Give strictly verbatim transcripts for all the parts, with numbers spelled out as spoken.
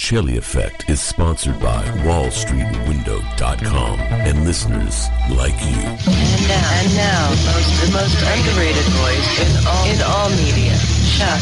Ocelli Effect is sponsored by Wall Street Window dot com and listeners like you. And now, and now most, the most underrated voice in all, in all media, Chuck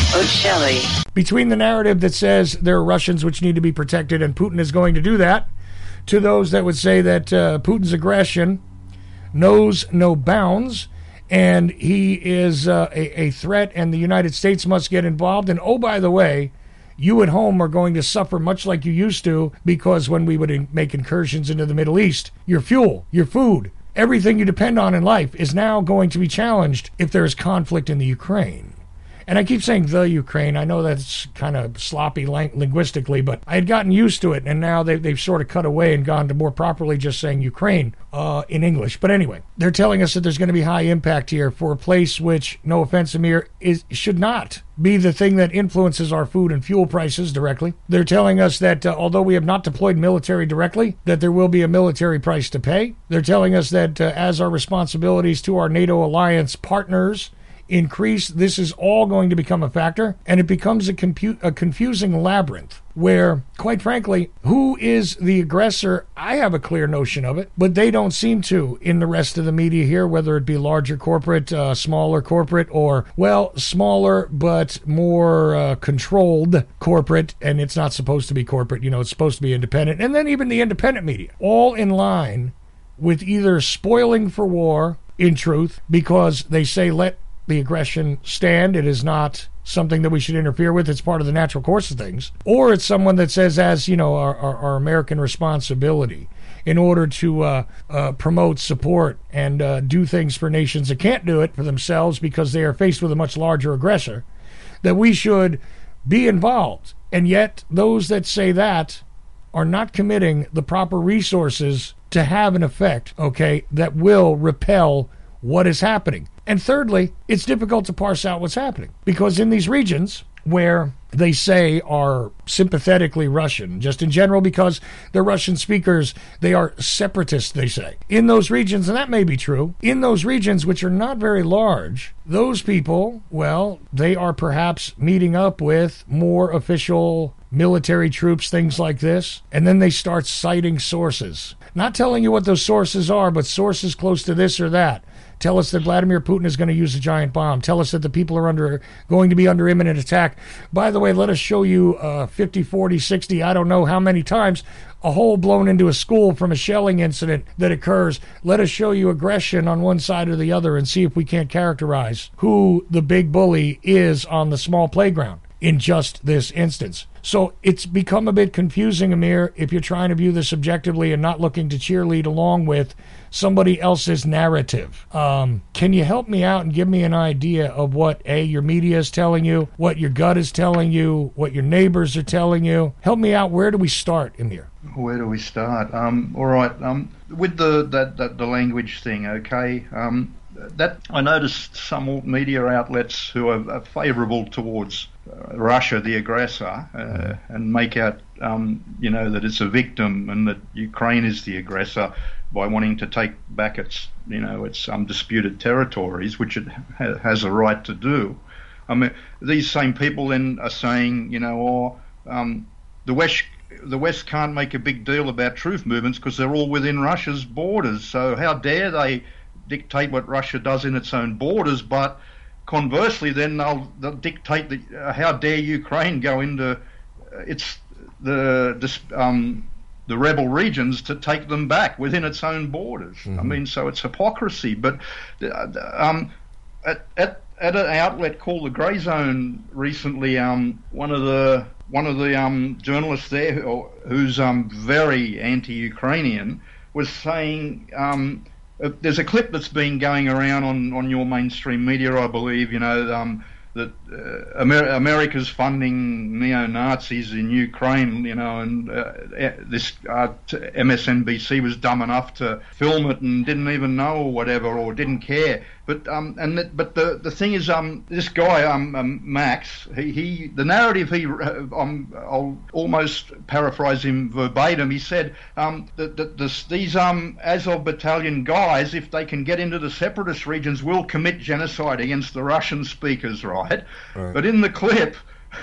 Ocelli. Between the narrative that says there are Russians which need to be protected and Putin is going to do that, to those that would say that uh, Putin's aggression knows no bounds, and he is uh, a, a threat, and the United States must get involved. And oh, by the way, you at home are going to suffer much like you used to, because when we would in- make incursions into the Middle East, your fuel, your food, everything you depend on in life is now going to be challenged if there is conflict in the Ukraine. And I keep saying the Ukraine. I know that's kind of sloppy ling- linguistically, but I had gotten used to it, and now they've, they've sort of cut away and gone to more properly just saying Ukraine uh, in English. But anyway, they're telling us that there's going to be high impact here for a place which, no offense, Amir, is should not be the thing that influences our food and fuel prices directly. They're telling us that uh, although we have not deployed military directly, that there will be a military price to pay. They're telling us that uh, as our responsibilities to our NATO alliance partners increase, this is all going to become a factor, and it becomes a, compu- a confusing labyrinth where, quite frankly, who is the aggressor? I have a clear notion of it, but they don't seem to in the rest of the media here, whether it be larger corporate, uh, smaller corporate, or, well, smaller but more uh, controlled corporate, and it's not supposed to be corporate, you know, it's supposed to be independent, and then even the independent media, all in line with either spoiling for war, in truth, because they say let the aggression stand. It is not something that we should interfere with. It's part of the natural course of things. Or it's someone that says, as, you know, our, our, our American responsibility in order to uh, uh, promote support and uh, do things for nations that can't do it for themselves because they are faced with a much larger aggressor, that we should be involved. And yet those that say that are not committing the proper resources to have an effect, okay, that will repel what is happening. And thirdly, it's difficult to parse out what's happening, because in these regions where they say are sympathetically Russian, just in general because they're Russian speakers, they are separatists, they say. In those regions, and that may be true, in those regions which are not very large, those people, well, they are perhaps meeting up with more official military troops, things like this, and then they start citing sources. Not telling you what those sources are, but sources close to this or that. Tell us that Vladimir Putin is going to use a giant bomb. Tell us that the people are under going to be under imminent attack. By the way, let us show you uh, fifty, forty, sixty, I don't know how many times, a hole blown into a school from a shelling incident that occurs. Let us show you aggression on one side or the other and see if we can't characterize who the big bully is on the small playground in just this instance. So it's become a bit confusing, Amir, if you're trying to view this objectively and not looking to cheerlead along with somebody else's narrative. Um, can you help me out and give me an idea of what, A, your media is telling you, what your gut is telling you, what your neighbors are telling you? Help me out. Where do we start, Amir? Where do we start? Um, all right. Um, with the that, that the language thing, okay. Um, that I noticed some media outlets who are, are favourable towards uh, Russia, the aggressor, uh, and make out, um, you know, that it's a victim and that Ukraine is the aggressor by wanting to take back its, you know, its undisputed territories, which it ha- has a right to do. I mean, these same people then are saying, you know, oh, um, the West. The West can't make a big deal about truth movements because they're all within Russia's borders. So how dare they dictate what Russia does in its own borders? But conversely, then they'll, they'll dictate the, uh, how dare Ukraine go into uh, its the this, um, the rebel regions to take them back within its own borders. Mm-hmm. I mean, so it's hypocrisy. But uh, um, at, at at an outlet called the Grey Zone recently, um, one of the one of the um, journalists there, who, who's um, very anti-Ukrainian, was saying, um, uh, there's a clip that's been going around on, on your mainstream media, I believe, you know, um, that uh, Amer- America's funding neo-Nazis in Ukraine, you know, and uh, this uh, M S N B C was dumb enough to film it and didn't even know or whatever, or didn't care. But um, and the, but the the thing is, um, this guy, um, um Max, he, he the narrative he, uh, um, I'll almost paraphrase him verbatim. He said um, that, that this, these um Azov battalion guys, if they can get into the separatist regions, will commit genocide against the Russian speakers, right? Right. But in the clip,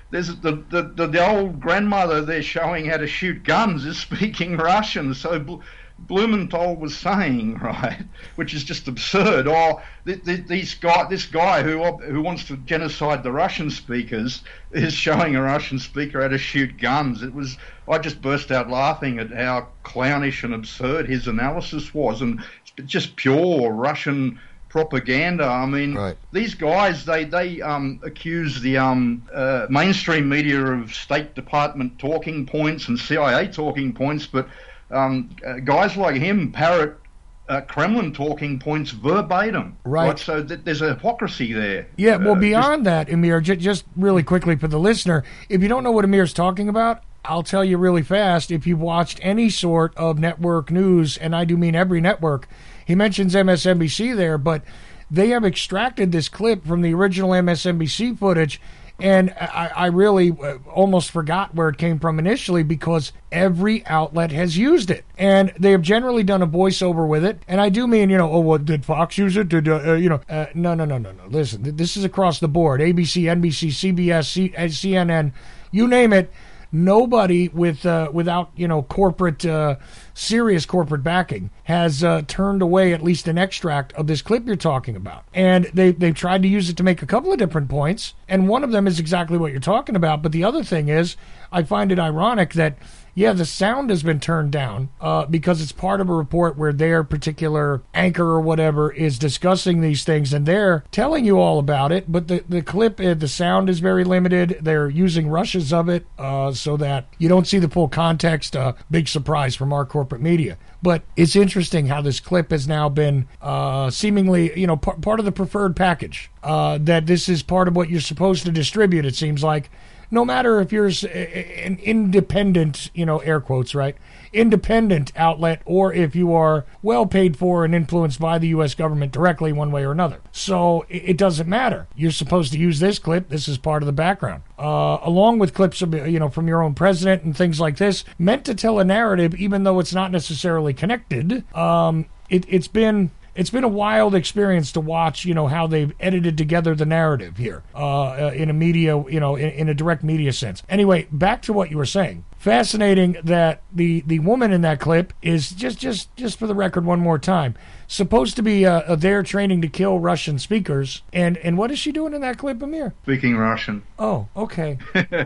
there's the, the, the, the old grandmother there showing how to shoot guns is speaking Russian. So Bl- Blumenthal was saying, right, which is just absurd. Oh, th- th- these guy, this guy who who wants to genocide the Russian speakers is showing a Russian speaker how to shoot guns. It was, I just burst out laughing at how clownish and absurd his analysis was, and just pure Russian propaganda. I mean, right. These guys, they they um, accuse the um, uh, mainstream media of State Department talking points and C I A talking points, but um, uh, guys like him parrot uh, Kremlin talking points verbatim. Right. right? So th- there's a hypocrisy there. Yeah, well, uh, beyond just, that, Amir, j- just really quickly for the listener, if you don't know what Amir's talking about, I'll tell you really fast. If you've watched any sort of network news, and I do mean every network, he mentions M S N B C there, but they have extracted this clip from the original M S N B C footage, and I, I really almost forgot where it came from initially because every outlet has used it. And they have generally done a voiceover with it. And I do mean, you know, oh, well, did Fox use it? Did, uh, you know, uh, no, no, no, no, no. Listen, this is across the board. A B C, N B C, C B S, C- C N N, you name it. Nobody with uh, without you know corporate uh, serious corporate backing has uh, turned away at least an extract of this clip you're talking about, and they they've tried to use it to make a couple of different points, and one of them is exactly what you're talking about. But the other thing is, I find it ironic that yeah, the sound has been turned down uh, because it's part of a report where their particular anchor or whatever is discussing these things, and they're telling you all about it. But the, the clip, uh, the sound is very limited. They're using rushes of it uh, so that you don't see the full context. Uh, big surprise from our corporate media. But it's interesting how this clip has now been uh, seemingly, you know, p- part of the preferred package. Uh, that this is part of what you're supposed to distribute, it seems like. No matter if you're an independent, you know, air quotes, right, independent outlet, or if you are well paid for and influenced by the U S government directly one way or another. So it doesn't matter. You're supposed to use this clip. This is part of the background. Uh, along with clips of, you know, from your own president and things like this, meant to tell a narrative, even though it's not necessarily connected. Um, it, it's been... It's been a wild experience to watch, you know, how they've edited together the narrative here uh, in a media, you know, in, in a direct media sense. Anyway, back to what you were saying. Fascinating that the, the woman in that clip is, just, just, just for the record one more time, supposed to be uh, there training to kill Russian speakers. And, and what is she doing in that clip, Amir? Speaking Russian. Oh, okay.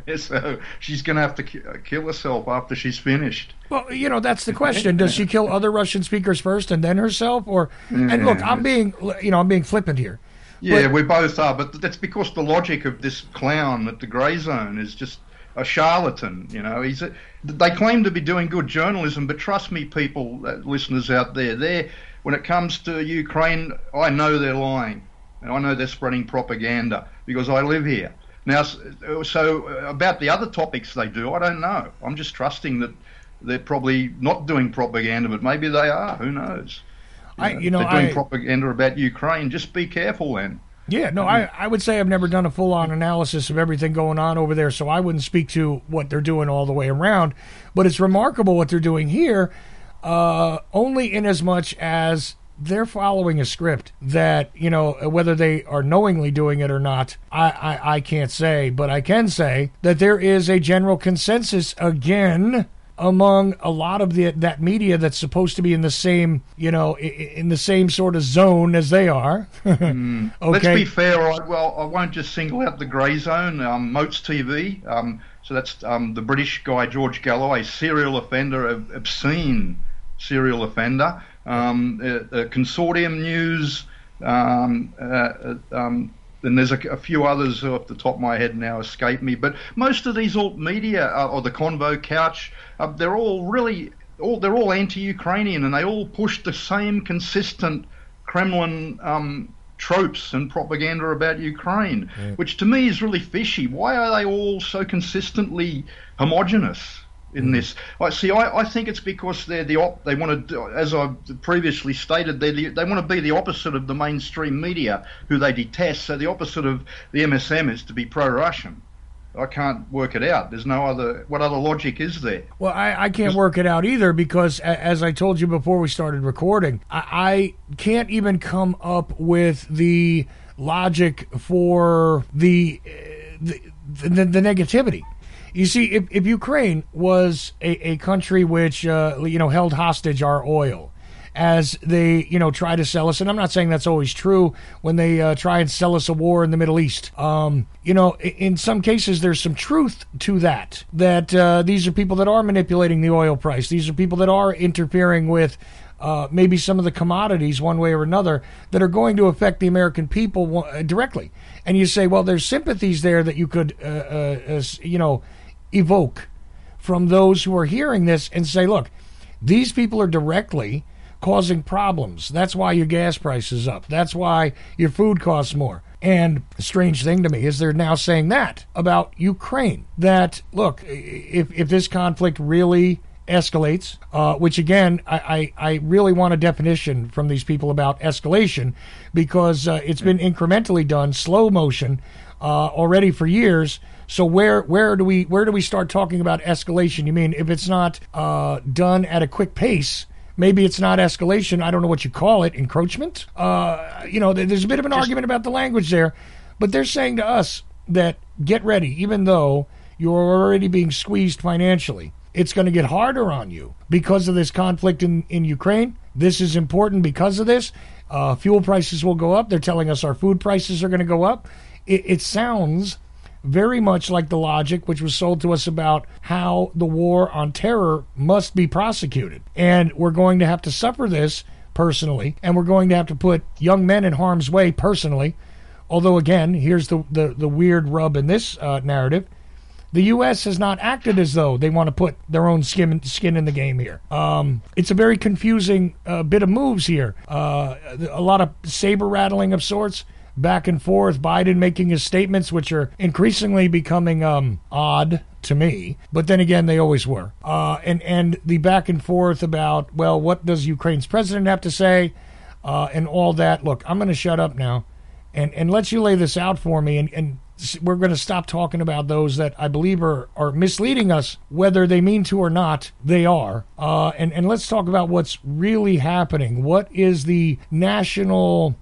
So she's going to have to ki- kill herself after she's finished. Well, you know, that's the question. Does she kill other Russian speakers first and then herself? Or and look, I'm being, you know, I'm being flippant here. Yeah, but, we both are, but that's because the logic of this clown at the Grey Zone is just a charlatan. You know, he's a, they claim to be doing good journalism, but trust me, people, uh, listeners out there, they when it comes to Ukraine, I know they're lying, and I know they're spreading propaganda because I live here. Now, so about the other topics they do, I don't know. I'm just trusting that they're probably not doing propaganda, but maybe they are. Who knows? You I, know, you know, they're doing I, propaganda about Ukraine. Just be careful then. Yeah, no, I, I would say I've never done a full-on analysis of everything going on over there, so I wouldn't speak to what they're doing all the way around. But it's remarkable what they're doing here, uh, only in as much as they're following a script that, you know, whether they are knowingly doing it or not, I, I, I can't say. But I can say that there is a general consensus, again, among a lot of the that media that's supposed to be in the same, you know, in the same sort of zone as they are. mm. Okay. Let's be fair. I, well, I won't just single out the Grey Zone. Um, Moats T V. Um, so that's um, the British guy George Galloway, serial offender, obscene serial offender. Um, uh, uh, Consortium News. Um, uh, uh, um, And there's a, a few others who off the top of my head now escape me. But most of these alt media, uh, or the Convo Couch, uh, they're all really, all they're all anti-Ukrainian, and they all push the same consistent Kremlin um, tropes and propaganda about Ukraine, yeah. which to me is really fishy. Why are they all so consistently homogenous in mm. this? I see. I, I think it's because they're the op- they want to, as I previously stated, they the, they want to be the opposite of the mainstream media, who they detest. So the opposite of the M S M is to be pro-Russian. I can't work it out. There's no other. What other logic is there? Well, I, I can't work it out either because, as I told you before we started recording, I, I can't even come up with the logic for the. Uh, the the, the negativity. You see, if, if Ukraine was a, a country which, uh, you know, held hostage our oil as they, you know, try to sell us, and I'm not saying that's always true when they uh, try and sell us a war in the Middle East. Um, you know, in some cases, there's some truth to that, that uh, these are people that are manipulating the oil price. These are people that are interfering with uh, maybe some of the commodities one way or another that are going to affect the American people directly. And you say, well, there's sympathies there that you could, uh, uh, uh, you know, evoke from those who are hearing this and say, look, these people are directly causing problems. That's why your gas price is up. That's why your food costs more. And a strange thing to me is they're now saying that about Ukraine, that, look, if, if this conflict really escalates, uh, which again, I, I, I really want a definition from these people about escalation, because uh, it's been incrementally done, slow motion, uh, already for years. So where where do we where do we start talking about escalation? You mean if it's not uh, done at a quick pace, maybe it's not escalation. I don't know what you call it, encroachment. Uh, you know, there's a bit of an argument about the language there, but they're saying to us that get ready, even though you're already being squeezed financially. It's going to get harder on you because of this conflict in, in Ukraine. This is important because of this. Uh, fuel prices will go up. They're telling us our food prices are going to go up. It, it sounds very much like the logic which was sold to us about how the war on terror must be prosecuted. And we're going to have to suffer this personally, and we're going to have to put young men in harm's way personally. Although, again, here's the, the, the weird rub in this uh, narrative. The U S has not acted as though they want to put their own skin, skin in the game here. Um, it's a very confusing uh, bit of moves here. Uh, a lot of saber rattling of sorts, back and forth. Biden making his statements, which are increasingly becoming um, odd to me. But then again, they always were. Uh, and, and the back and forth about, well, what does Ukraine's president have to say? Uh, and all that. Look, I'm going to shut up now and, and let you lay this out for me. And, and we're going to stop talking about those that I believe are, are misleading us, whether they mean to or not, they are. Uh, and, and let's talk about what's really happening. What is the national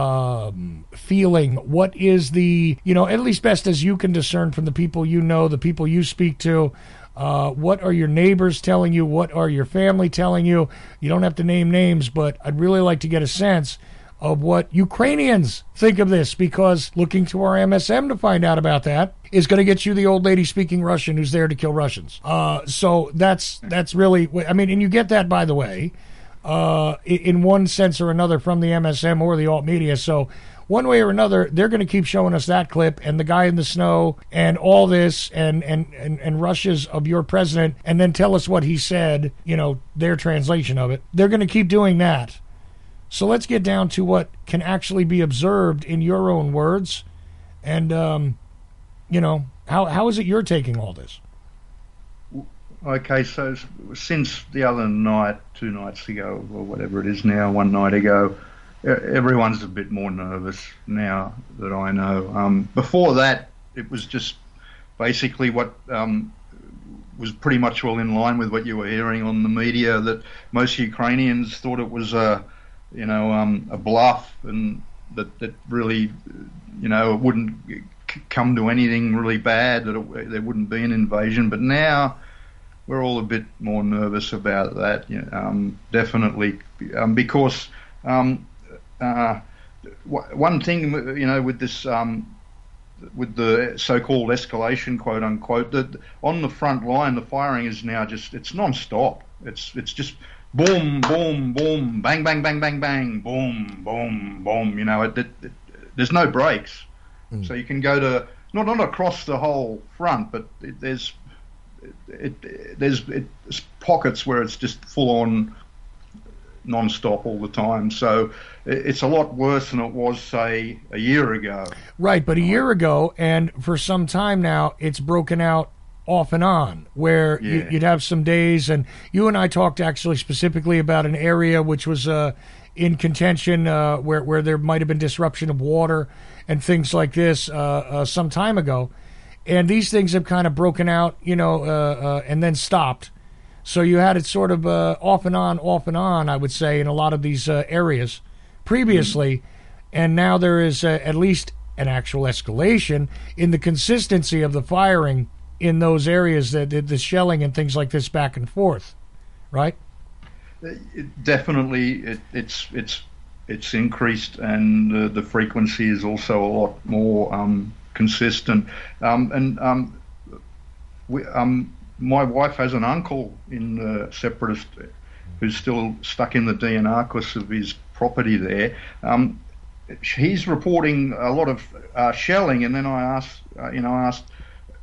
um, feeling? What is the, you know, at least best as you can discern from the people you know, the people you speak to, uh, what are your neighbors telling you? What are your family telling you? You don't have to name names, but I'd really like to get a sense of what Ukrainians think of this, because looking to our M S M to find out about that is going to get you the old lady speaking Russian who's there to kill Russians. Uh, so that's that's really, I mean, and you get that, by the way, uh, in one sense or another from the M S M or the alt media. So one way or another, they're going to keep showing us that clip and the guy in the snow and all this and, and, and, and rushes of your president, and then tell us what he said, you know, their translation of it. They're going to keep doing that. So let's get down to what can actually be observed in your own words. And, um, you know, how how is it you're taking all this? Okay, so since the other night, two nights ago, or whatever it is now, one night ago, everyone's a bit more nervous now that I know. Um, before that, it was just basically what um, was pretty much all in line with what you were hearing on the media, that most Ukrainians thought it was a you know, um, a bluff, and that, that really, you know, it wouldn't c- come to anything really bad, that it, there wouldn't be an invasion. But now we're all a bit more nervous about that, you know, um, definitely, um, because um, uh, w- one thing, you know, with this, um, with the so-called escalation, quote unquote, that on the front line, the firing is now just, it's non-stop. It's, it's just boom, boom, boom, bang, bang, bang, bang, bang, boom, boom, boom. You know, it, it, it, there's no breaks. Mm. So you can go to, not not across the whole front, but it, there's it, it, there's it, pockets where it's just full on non-stop all the time. So it, it's a lot worse than it was, say, a year ago. Right, but a year ago, and for some time now, it's broken out off and on, where yeah. you, you'd have some days, and you and I talked actually specifically about an area which was uh, in contention, uh, where where there might have been disruption of water and things like this uh, uh, some time ago, and these things have kind of broken out, you know, uh, uh, and then stopped. So you had it sort of uh, off and on, off and on, I would say, in a lot of these uh, areas previously, mm-hmm. and now there is uh, at least an actual escalation in the consistency of the firing in those areas, that the shelling and things like this back and forth, right? It definitely, it, it's it's it's increased, and uh, the frequency is also a lot more um, consistent. Um, and um, we, um, my wife has an uncle in the Separatist who's still stuck in the D N R because of his property there. Um, he's reporting a lot of uh, shelling, and then I asked, uh, you know, I asked,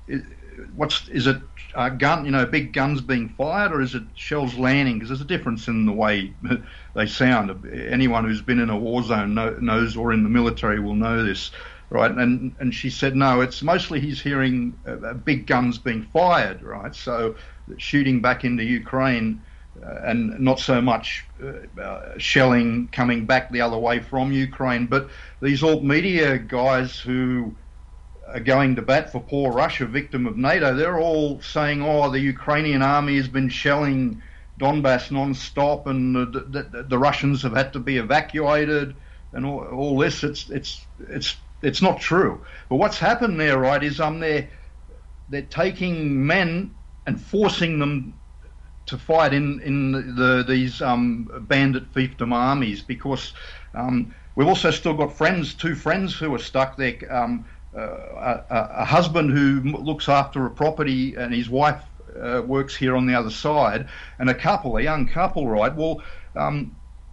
what's is it? Uh, gun, you know, big guns being fired, or is it shells landing? Because there's a difference in the way they sound. Anyone who's been in a war zone know, knows, or in the military will know this, right? And and she said no, it's mostly he's hearing uh, big guns being fired, right? So shooting back into Ukraine, uh, and not so much uh, uh, shelling coming back the other way from Ukraine. But these alt media guys who are going to bat for poor Russia, victim of NATO, they're all saying, oh, the Ukrainian army has been shelling Donbass non-stop, and the, the, the Russians have had to be evacuated, and all, all this. It's it's it's it's not true. But what's happened there, right, is um they're they're taking men and forcing them to fight in in the these um bandit fiefdom armies, because um we've also still got friends, two friends who are stuck there. Um, Uh, a, a husband who looks after a property, and his wife uh, works here on the other side, and a couple, a young couple, right? Well, um,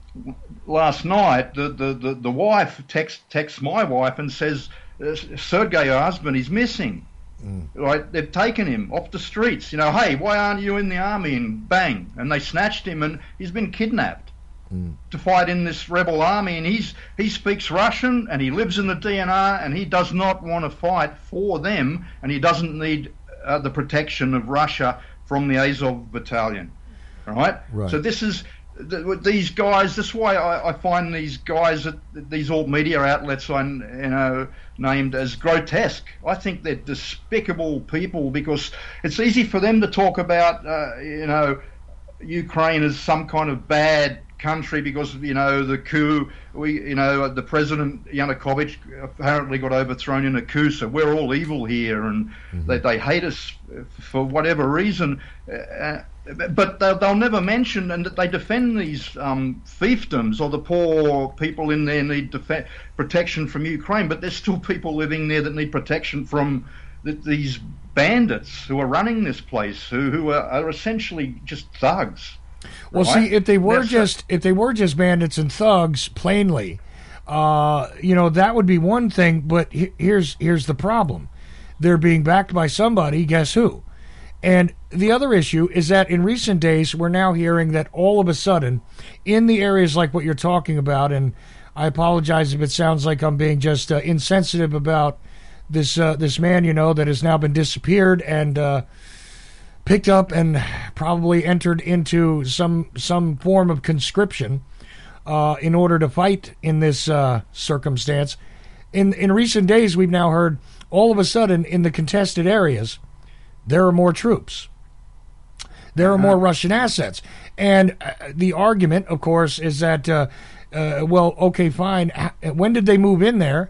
last night the, the, the, the wife texts texts my wife and says, Sergei, her husband, is missing. Mm. Right? They've taken him off the streets. You know, hey, why aren't you in the army? And bang, and they snatched him, and he's been kidnapped. Mm. To fight in this rebel army, and he's he speaks Russian, and he lives in the D N R, and he does not want to fight for them, and he doesn't need uh, the protection of Russia from the Azov battalion, right? right. So this is th- these guys. This is why I, I find these guys at these alt media outlets, I you know named as grotesque. I think they're despicable people, because it's easy for them to talk about uh, you know Ukraine as some kind of bad country because, you know, the coup, we, you know, the President Yanukovych apparently got overthrown in a coup, so we're all evil here, and mm-hmm. they, they hate us for whatever reason. Uh, but they'll, they'll never mention, and they defend these um, fiefdoms, or the poor people in there need def- protection from Ukraine, but there's still people living there that need protection from th- these bandits who are running this place, who, who are, are essentially just thugs. Well, right? see, if they were That's just right. if they were just bandits and thugs, plainly, uh, you know, that would be one thing. But he- here's here's the problem: they're being backed by somebody. Guess who? And the other issue is that in recent days, we're now hearing that all of a sudden, in the areas like what you're talking about, and I apologize if it sounds like I'm being just uh, insensitive about this uh, this man, you know, that has now been disappeared and. Uh, picked up and probably entered into some some form of conscription uh, in order to fight in this uh, circumstance. In in recent days, we've now heard all of a sudden in the contested areas, there are more troops. There are more Russian assets. And uh, the argument, of course, is that, uh, uh, well, okay, fine. When did they move in there?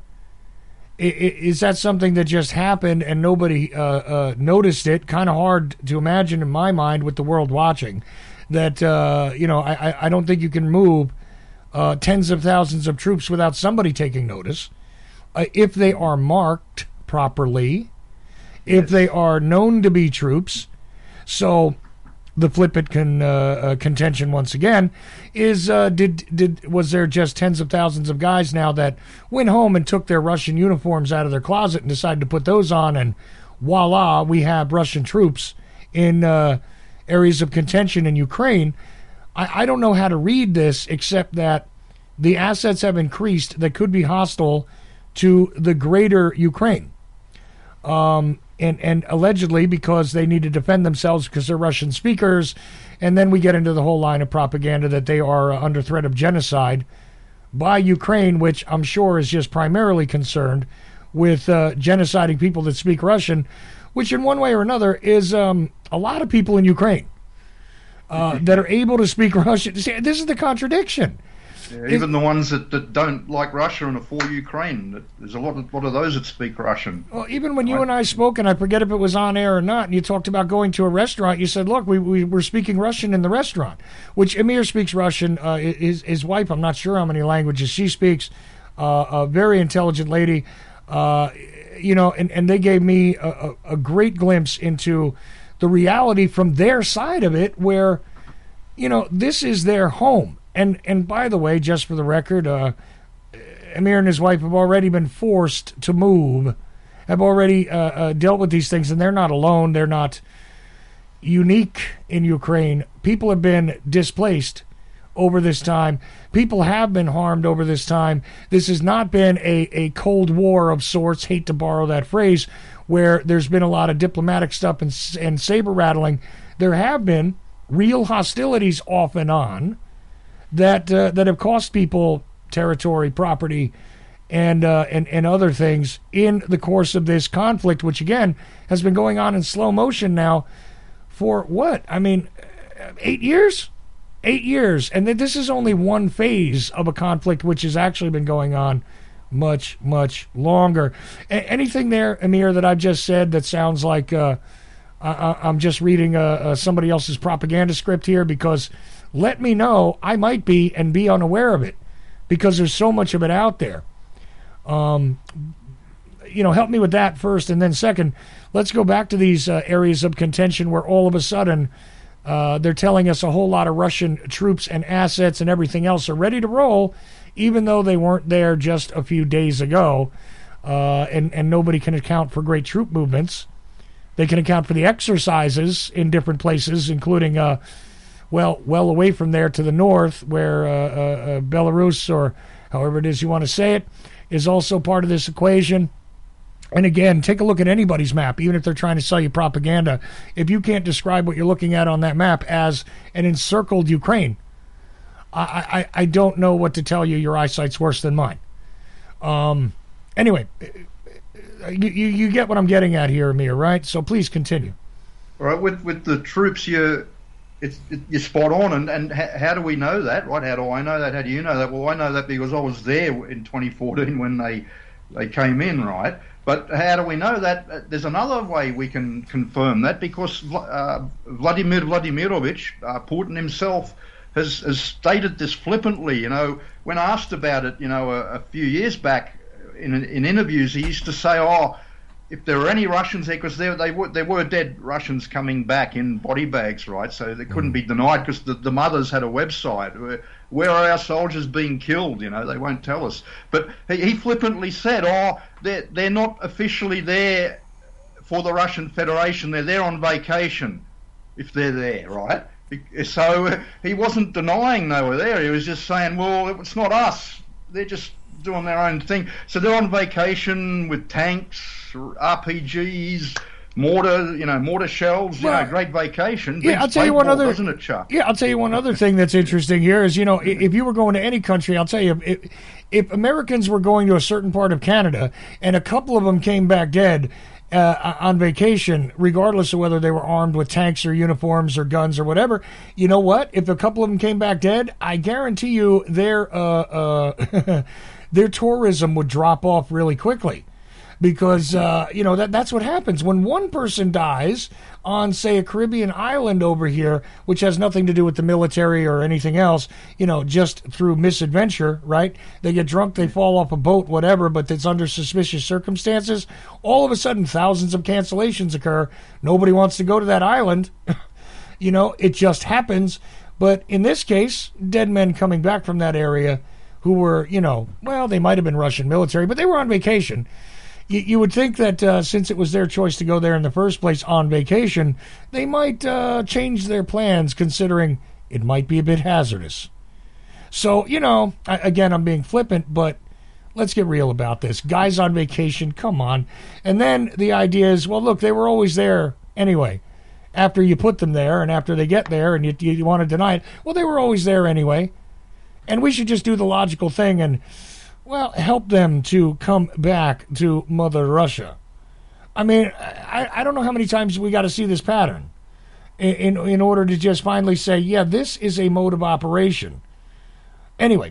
Is that something that just happened and nobody uh, uh, noticed it? Kind of hard to imagine in my mind with the world watching that, uh, you know, I, I don't think you can move uh, tens of thousands of troops without somebody taking notice. Uh, if they are marked properly, if yes. they are known to be troops. So the flip it con, uh, uh, contention once again is uh, did did was there just tens of thousands of guys now that went home and took their Russian uniforms out of their closet and decided to put those on, and voila, we have Russian troops in uh, areas of contention in Ukraine. I, I don't know how to read this except that the assets have increased that could be hostile to the greater Ukraine. Um, and, and allegedly because they need to defend themselves because they're Russian speakers. And then we get into the whole line of propaganda that they are uh, under threat of genocide by Ukraine, which I'm sure is just primarily concerned with uh, genociding people that speak Russian, which in one way or another is um, a lot of people in Ukraine uh, that are able to speak Russian. See, this is the contradiction. Yeah, even the ones that, that don't like Russia and are for Ukraine. There's a lot of, lot of those that speak Russian. Well, even when you and I spoke, and I forget if it was on air or not, and you talked about going to a restaurant, you said, look, we, we were speaking Russian in the restaurant, which Amir speaks Russian. Uh, his, his wife, I'm not sure how many languages she speaks, uh, a very intelligent lady, uh, you know, and, and they gave me a, a, a great glimpse into the reality from their side of it, where, you know, this is their home. And and by the way, just for the record, uh, Amir and his wife have already been forced to move, have already uh, uh, dealt with these things, and they're not alone. They're not unique in Ukraine. People have been displaced over this time. People have been harmed over this time. This has not been a, a Cold War of sorts, hate to borrow that phrase, where there's been a lot of diplomatic stuff and, and saber rattling. There have been real hostilities off and on that uh, that have cost people territory, property, and uh, and and other things in the course of this conflict, which again has been going on in slow motion now for what? I mean, eight years, eight years, and this is only one phase of a conflict which has actually been going on much, much longer. A- anything there, Amir, that I've just said that sounds like uh, I- I'm just reading uh, uh, somebody else's propaganda script here? Because let me know. I might be and be unaware of it because there's so much of it out there. Um, you know, help me with that first. And then second, let's go back to these uh, areas of contention where all of a sudden uh, they're telling us a whole lot of Russian troops and assets and everything else are ready to roll, even though they weren't there just a few days ago. Uh, and, and nobody can account for great troop movements. They can account for the exercises in different places, including... Uh, Well, well away from there to the north, where uh, uh, uh, Belarus, or however it is you want to say it, is also part of this equation. And again, take a look at anybody's map, even if they're trying to sell you propaganda. If you can't describe what you're looking at on that map as an encircled Ukraine, I, I, I don't know what to tell you. Your eyesight's worse than mine. Um, anyway, you, you, you get what I'm getting at here, Amir, right? So please continue. All right, with, with the troops, you It's, it, you're spot on, and, and ha, how do we know that, right? How do I know that? How do you know that? Well, I know that because I was there in twenty fourteen when they they came in, right? But how do we know that? There's another way we can confirm that, because uh, Vladimir Vladimirovich, uh, Putin himself, has, has stated this flippantly. You know, when asked about it, you know, a, a few years back in in interviews, he used to say, "Oh, if there were any Russians there," because there they were there were dead Russians coming back in body bags, right? So they couldn't be denied, because the, the mothers had a website. Where, where are our soldiers being killed? You know, they won't tell us. But he, he flippantly said, "Oh, they're they're not officially there for the Russian Federation. They're there on vacation, if they're there, right?" So uh, he wasn't denying they were there. He was just saying, "Well, it's not us. They're just doing their own thing." So they're on vacation with tanks, R P Gs, mortar, you know, mortar shells. You well, know, great vacation. Yeah, I'll tell you one other. Doesn't it, Chuck? Yeah, I'll tell you one other thing that's interesting here is, you know, if you were going to any country, I'll tell you, if, if Americans were going to a certain part of Canada and a couple of them came back dead uh, on vacation, regardless of whether they were armed with tanks or uniforms or guns or whatever, you know what? If a couple of them came back dead, I guarantee you their uh, uh, their tourism would drop off really quickly. Because, uh, you know, that that's what happens. When one person dies on, say, a Caribbean island over here, which has nothing to do with the military or anything else, you know, just through misadventure, right? They get drunk, they fall off a boat, whatever, but it's under suspicious circumstances. All of a sudden, thousands of cancellations occur. Nobody wants to go to that island. You know, it just happens. But in this case, dead men coming back from that area who were, you know, well, they might have been Russian military, but they were on vacation. You, you would think that uh, since it was their choice to go there in the first place on vacation, they might uh, change their plans, considering it might be a bit hazardous. So, you know, I, again, I'm being flippant, but let's get real about this. Guys on vacation, come on. And then the idea is, well, look, they were always there anyway. After you put them there and after they get there and you, you want to deny it, well, they were always there anyway. And we should just do the logical thing and, well, help them to come back to Mother Russia. I mean, I, I don't know how many times we got to see this pattern in, in in order to just finally say, yeah, this is a mode of operation. Anyway,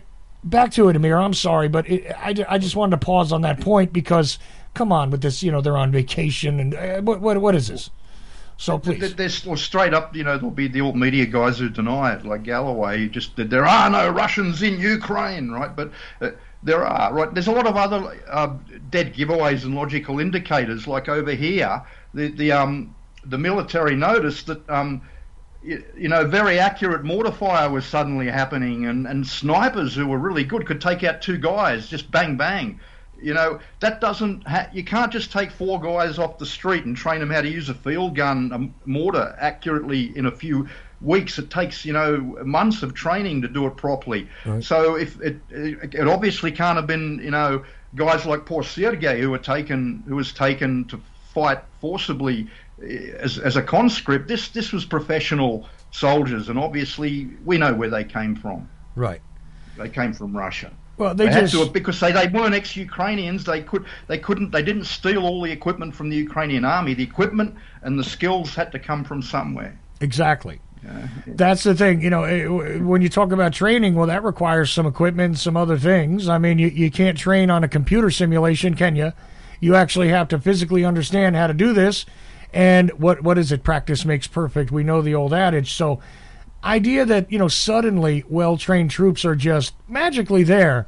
back to it, Amir. I'm sorry, but it, I, I just wanted to pause on that point because, come on with this, you know, they're on vacation, and uh, what, what what is this? So please. There's, or straight up, you know, there'll be the alt media guys who deny it, like Galloway, just that there are no Russians in Ukraine, right? But uh, there are, right? There's a lot of other uh, dead giveaways and logical indicators, like over here, the the um the military noticed that um you, you know very accurate mortar fire was suddenly happening, and and snipers who were really good could take out two guys, just bang bang. You know, that doesn't, ha- you can't just take four guys off the street and train them how to use a field gun, a mortar accurately in a few weeks. It takes, you know, months of training to do it properly. Right. So if it, it, it obviously can't have been, you know, guys like poor Sergei who were taken, who was taken to fight forcibly as, as a conscript. This, this was professional soldiers, and obviously we know where they came from. Right. They came from Russia. Well, they, they just had to, because they, they weren't ex-Ukrainians. They could they couldn't they didn't steal all the equipment from the Ukrainian army. The equipment and the skills had to come from somewhere. Exactly. Yeah. That's the thing. You know, it, when you talk about training, well, that requires some equipment and some other things. I mean, you, you can't train on a computer simulation, can you? You actually have to physically understand how to do this. And what what is it? Practice makes perfect. We know the old adage. So idea that, you know, suddenly well-trained troops are just magically there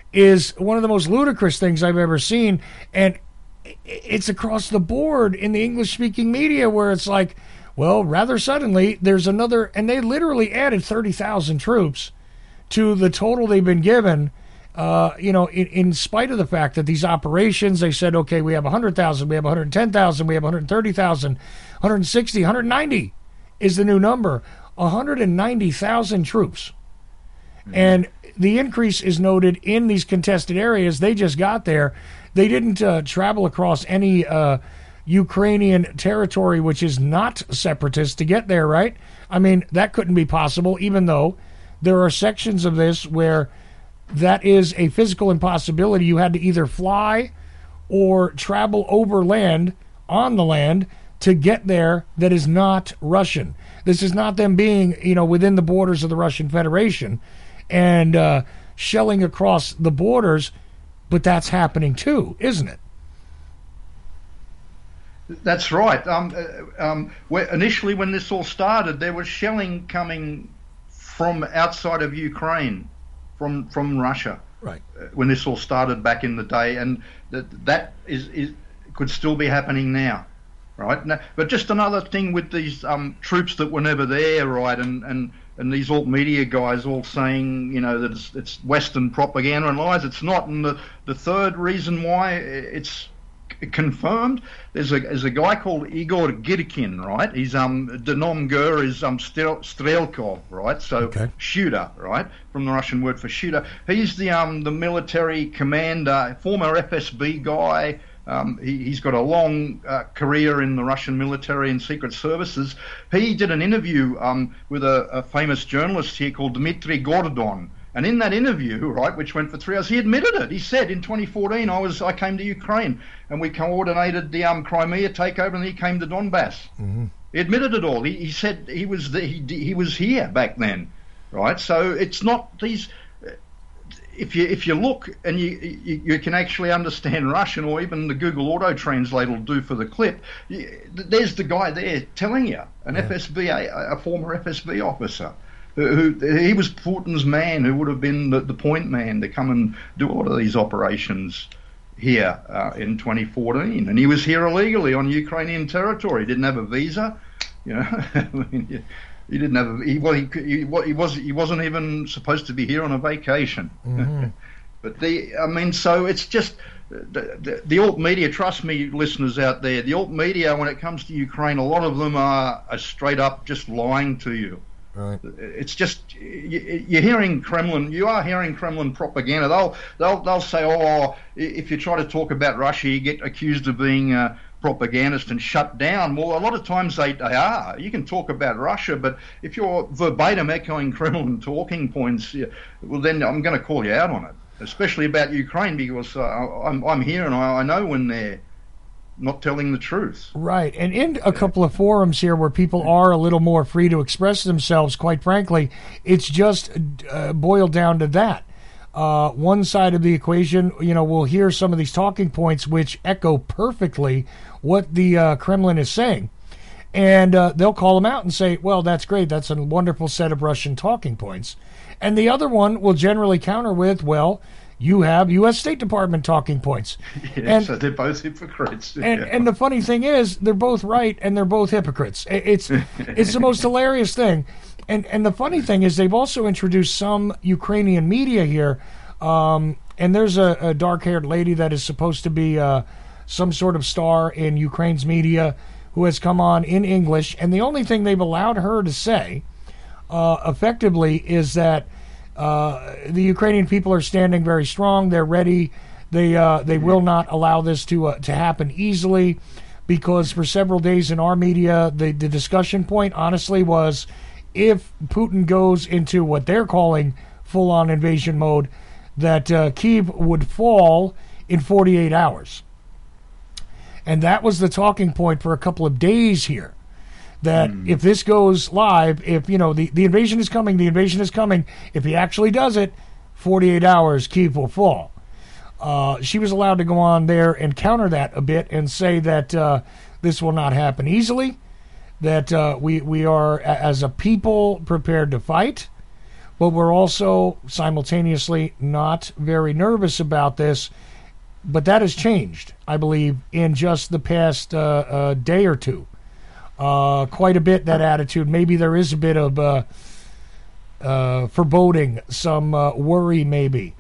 is one of the most ludicrous things I've ever seen. And it's across the board in the English-speaking media where it's like, well, rather suddenly there's another, and they literally added thirty thousand troops to the total they've been given, uh, you know, in, in spite of the fact that these operations, they said, okay, we have one hundred thousand, we have one hundred ten thousand, we have one hundred thirty thousand, one hundred sixty, one hundred ninety is the new number. one hundred ninety thousand troops. Mm-hmm. And the increase is noted in these contested areas. They just got there. They didn't uh, travel across any uh, Ukrainian territory, which is not separatist, to get there, right? I mean, that couldn't be possible, even though there are sections of this where that is a physical impossibility. You had to either fly or travel over land, on the land, to get there that is not Russian. This is not them being, you know, within the borders of the Russian Federation and uh, shelling across the borders, but that's happening too, isn't it? That's right. Um, uh, um, where initially, when this all started, there was shelling coming from outside of Ukraine, from from Russia. Right. Uh, when this all started back in the day, and that that is, is could still be happening now. Right, now, but just another thing with these um, troops that were never there, right, and, and, and these alt media guys all saying, you know, that it's, it's Western propaganda and lies. It's not. And the, the third reason why it's confirmed, there's a there's a guy called Igor Girkin, right? He's um Denom Gur is um Strelkov, right? So okay. Shooter, right, from the Russian word for shooter. He's the um the military commander, former F S B guy. Um, he, he's got a long uh, career in the Russian military and secret services. He did an interview um, with a, a famous journalist here called Dmitry Gordon. And in that interview, right, which went for three hours, he admitted it. He said, in twenty fourteen, I was I came to Ukraine and we coordinated the um, Crimea takeover, and he came to Donbass. Mm-hmm. He admitted it all. He, he said he was the, he, he was here back then, right? So it's not these. If you if you look and you, you you can actually understand Russian, or even the Google Auto Translate will do for the clip, you, there's the guy there telling you, an yeah. F S B, a, a former F S B officer, who, who he was Putin's man, who would have been the, the point man to come and do a lot of these operations here uh, in twenty fourteen, and he was here illegally on Ukrainian territory. He didn't have a visa, you know. I mean, yeah. He didn't have. A, he, well, he, he, he was. He wasn't even supposed to be here on a vacation. Mm-hmm. But the. I mean, so it's just the, the, the alt media. Trust me, listeners out there. The alt media, when it comes to Ukraine, a lot of them are, are straight up just lying to you. Right. It's just you, you're hearing Kremlin. You are hearing Kremlin propaganda. They'll they'll they'll say, oh, if you try to talk about Russia, you get accused of being Uh, propagandist and shut down. Well, a lot of times they, they are. You can talk about Russia, but if you're verbatim echoing Kremlin talking points, yeah, well, then I'm going to call you out on it, especially about Ukraine, because uh, I'm, I'm here and I, I know when they're not telling the truth. Right. And in a couple of forums here where people are a little more free to express themselves, quite frankly, it's just uh, boiled down to that. uh, one side of the equation, you know, will hear some of these talking points which echo perfectly what the uh, Kremlin is saying. And uh, they'll call them out and say, well, that's great. That's a wonderful set of Russian talking points. And the other one will generally counter with, well, you have U S State Department talking points. Yeah, and, so they're both hypocrites. And, yeah. and the funny thing is, they're both right and they're both hypocrites. It's it's the most hilarious thing. And and the funny thing is, they've also introduced some Ukrainian media here. Um, and there's a, a dark-haired lady that is supposed to be uh, some sort of star in Ukraine's media who has come on in English. And the only thing they've allowed her to say uh, effectively is that Uh, the Ukrainian people are standing very strong. They're ready. They uh, they will not allow this to uh, to happen easily, because for several days in our media, the, the discussion point, honestly, was if Putin goes into what they're calling full-on invasion mode, that uh, Kyiv would fall in forty-eight hours. And that was the talking point for a couple of days here. That mm. if this goes live, if, you know, the, the invasion is coming, the invasion is coming, if he actually does it, forty-eight hours, Kyiv will fall. Uh, she was allowed to go on there and counter that a bit and say that uh, this will not happen easily, that uh, we, we are, as a people, prepared to fight, but we're also simultaneously not very nervous about this. But that has changed, I believe, in just the past uh, uh, day or two. Uh, quite a bit, that attitude. Maybe there is a bit of uh, uh, foreboding, some uh, worry maybe.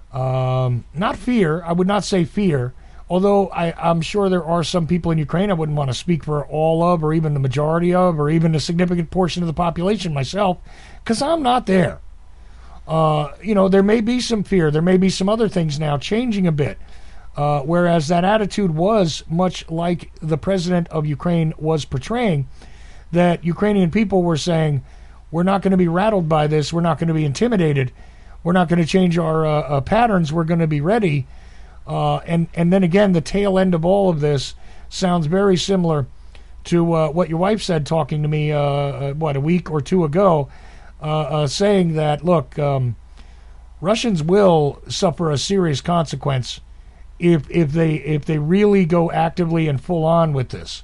Um, not fear. I would not say fear, although I, I'm sure there are some people in Ukraine I wouldn't want to speak for all of, or even the majority of, or even a significant portion of the population myself, because I'm not there. Uh, you know, there may be some fear. There may be some other things now changing a bit. Uh, whereas that attitude was much like the president of Ukraine was portraying, that Ukrainian people were saying, we're not going to be rattled by this, we're not going to be intimidated, we're not going to change our uh, uh, patterns, we're going to be ready. Uh, and, and then again, the tail end of all of this sounds very similar to uh, what your wife said talking to me, uh, uh, what, a week or two ago, uh, uh, saying that, look, um, Russians will suffer a serious consequence if if they if they really go actively and full on with this.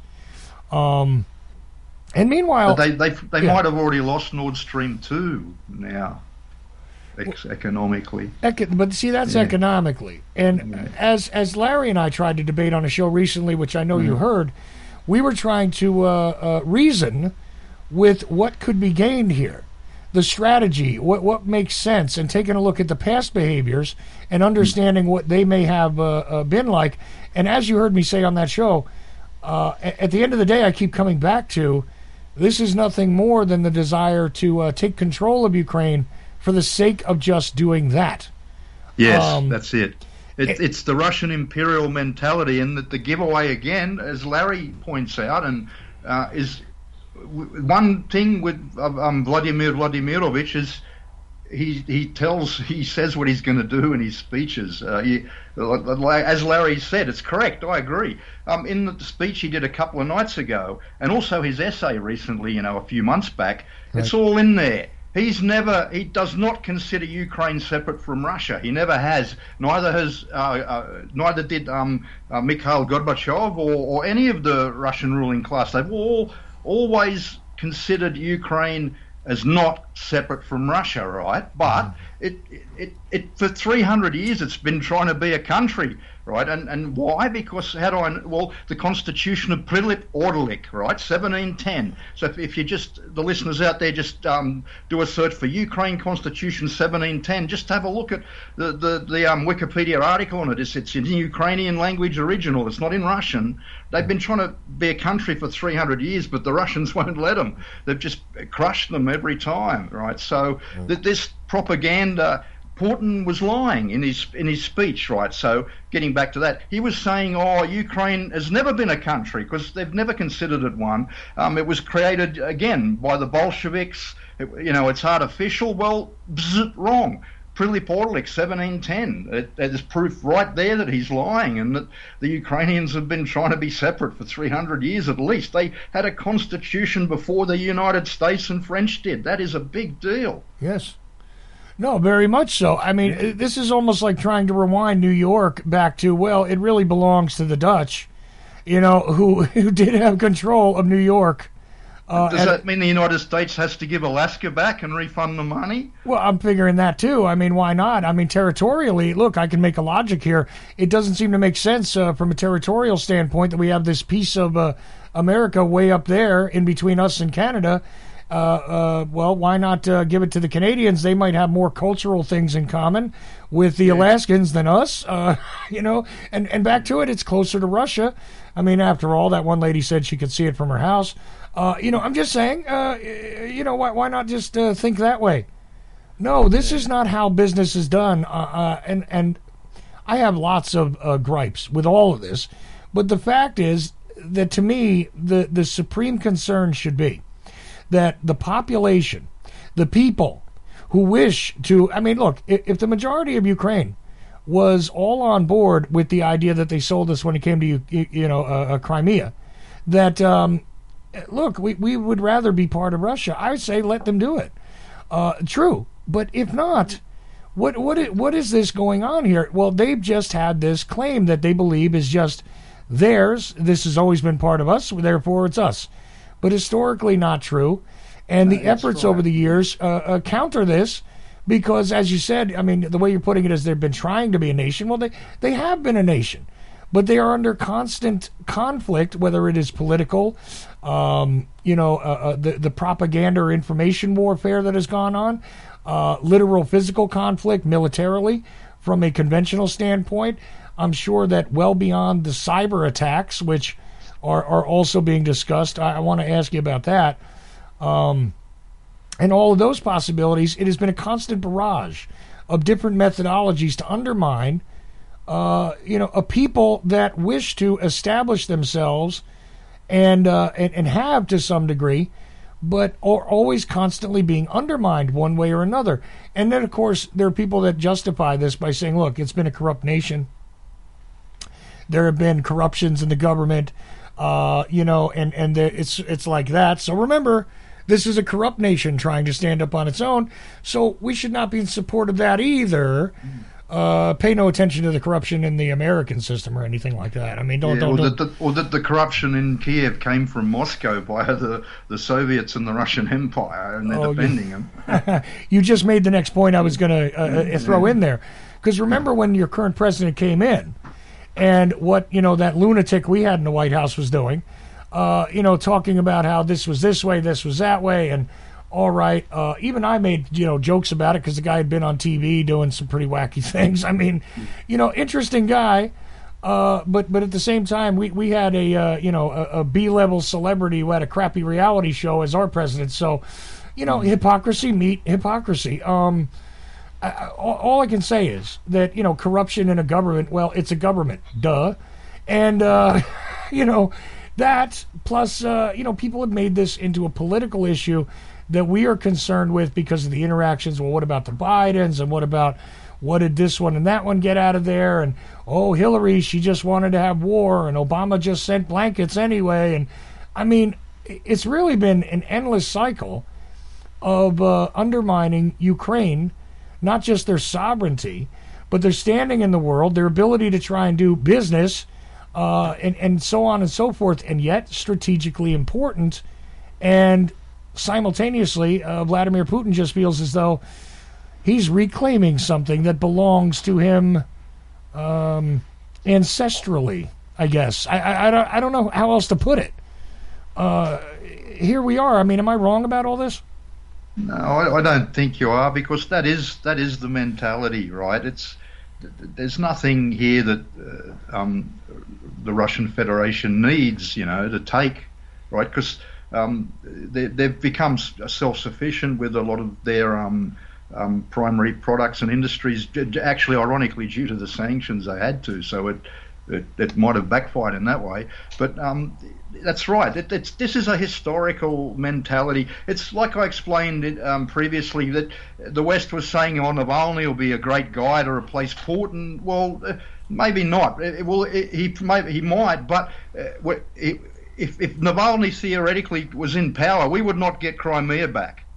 Um, and meanwhile, but they they they yeah. might have already lost Nord Stream two now, ex- economically. Econ- but see, that's yeah. economically. And mm-hmm. as as Larry and I tried to debate on a show recently, which I know mm-hmm. you heard, we were trying to uh, uh, reason with what could be gained here. The strategy, what what makes sense, and taking a look at the past behaviors and understanding what they may have uh, uh, been like. And as you heard me say on that show, uh, at the end of the day, I keep coming back to, this is nothing more than the desire to uh, take control of Ukraine for the sake of just doing that. Yes, um, that's it. It, it. It's the Russian imperial mentality, and that the giveaway, again, as Larry points out, and uh, is... one thing with um, Vladimir Vladimirovich is he he tells he says what he's going to do in his speeches. Uh, he, as Larry said, it's correct. I agree. Um, in the speech he did a couple of nights ago, and also his essay recently, you know, a few months back, right. It's all in there. He's never, he does not consider Ukraine separate from Russia. He never has. Neither has, uh, uh, neither did um, uh, Mikhail Gorbachev or, or any of the Russian ruling class. They've all always considered Ukraine as not separate from Russia, right? But it, it, it, for three hundred years it's been trying to be a country, right? And and why? Because how do I? Well, the Constitution of Prilip Orlik, right? seventeen ten. So if, if you just, the listeners out there, just um, do a search for Ukraine Constitution seventeen ten. Just have a look at the the, the um, Wikipedia article on it. It's, it's in Ukrainian language original. It's not in Russian. They've been trying to be a country for three hundred years, but the Russians won't let them. They've just crushed them every time, right? So mm. that this propaganda, Putin was lying in his in his speech, right? So getting back to that, he was saying, oh, Ukraine has never been a country because they've never considered it one. Um, it was created, again, by the Bolsheviks. It, you know, it's artificial. Well, bzz, wrong. Prilip Orlik, seventeen ten. It, there's proof right there that he's lying and that the Ukrainians have been trying to be separate for three hundred years at least. They had a constitution before the United States and French did. That is a big deal. Yes. No, very much so. I mean, yeah. This is almost like trying to rewind New York back to, well, it really belongs to the Dutch, you know, who, who did have control of New York. Uh, Does that mean the United States has to give Alaska back and refund the money? Well, I'm figuring that too. I mean, why not? I mean, territorially, look, I can make a logic here. It doesn't seem to make sense uh, from a territorial standpoint that we have this piece of uh, America way up there in between us and Canada. Uh, uh, well, why not uh, give it to the Canadians? They might have more cultural things in common with the yeah. Alaskans than us, uh, you know. And, and back to it, it's closer to Russia. I mean, after all, that one lady said she could see it from her house. Uh, you know, I'm just saying, uh, you know, why, why not just uh, think that way? No, this is not how business is done. Uh, uh, and, and I have lots of uh, gripes with all of this. But the fact is that, to me, the, the supreme concern should be that the population, the people who wish to, I mean, look, if, if the majority of Ukraine was all on board with the idea that they sold us when it came to, you, you know, uh, uh, Crimea, that... Um, Look, we, we would rather be part of Russia. I would say let them do it. Uh, true. But if not, what what what is this going on here? Well, they've just had this claim that they believe is just theirs. This has always been part of us, therefore it's us. But historically not true. And the That's efforts right. over the years uh, uh, counter this because, as you said, I mean, the way you're putting it is they've been trying to be a nation. Well, they, they have been a nation. But they are under constant conflict, whether it is political, um, you know, uh, uh, the, the propaganda or information warfare that has gone on, uh, literal physical conflict militarily from a conventional standpoint. I'm sure that well beyond the cyber attacks, which are, are also being discussed, I, I want to ask you about that. Um, and all of those possibilities, it has been a constant barrage of different methodologies to undermine Uh, you know, a people that wish to establish themselves and, uh, and and have to some degree, but are always constantly being undermined one way or another. And then, of course, there are people that justify this by saying, look, it's been a corrupt nation. There have been corruptions in the government, uh, you know, and, and the, it's it's like that. So remember, this is a corrupt nation trying to stand up on its own, so we should not be in support of that either. Mm. Uh, pay no attention to the corruption in the American system or anything like that. I mean, don't yeah, don't. Or, don't. That the, or that the corruption in Kiev came from Moscow via the, the Soviets and the Russian Empire, and they're oh, defending you, them. You just made the next point I was going to uh, uh, throw in there, because remember when your current president came in, and what you know that lunatic we had in the White House was doing, uh, you know, talking about how this was this way, this was that way, and. All right. Uh, even I made, you know, jokes about it because the guy had been on T V doing some pretty wacky things. I mean, you know, interesting guy. Uh, but but at the same time, we, we had a, uh, you know, a, a B-level celebrity who had a crappy reality show as our president. So, you know, hypocrisy meet hypocrisy. Um, I, all, all I can say is that, you know, corruption in a government, well, it's a government. Duh. And, uh, you know, that plus, uh, you know, people have made this into a political issue that we are concerned with because of the interactions. Well, what about the Bidens? And what about what did this one and that one get out of there? And, oh, Hillary, she just wanted to have war. And Obama just sent blankets anyway. And, I mean, it's really been an endless cycle of uh, undermining Ukraine, not just their sovereignty, but their standing in the world, their ability to try and do business, uh, and, and so on and so forth, and yet strategically important. And simultaneously, uh, Vladimir Putin just feels as though he's reclaiming something that belongs to him um, ancestrally, I guess. I, I, I, don't, I don't know how else to put it. Uh, here we are. I mean, am I wrong about all this? No, I, I don't think you are, because that is that is the mentality, right? It's there's nothing here that uh, um, the Russian Federation needs, you know, to take, right? Because um, they, they've become self-sufficient with a lot of their um, um, primary products and industries. Actually, ironically, due to the sanctions, they had to, so it it, it might have backfired in that way. But um, that's right. It, it's, this is a historical mentality. It's like I explained it, um, previously, that the West was saying, oh, Navalny will be a great guy to replace Putin. Well, uh, maybe not. It, it will, it, he, maybe, he might, but uh, it, if, if Navalny theoretically was in power, we would not get Crimea back.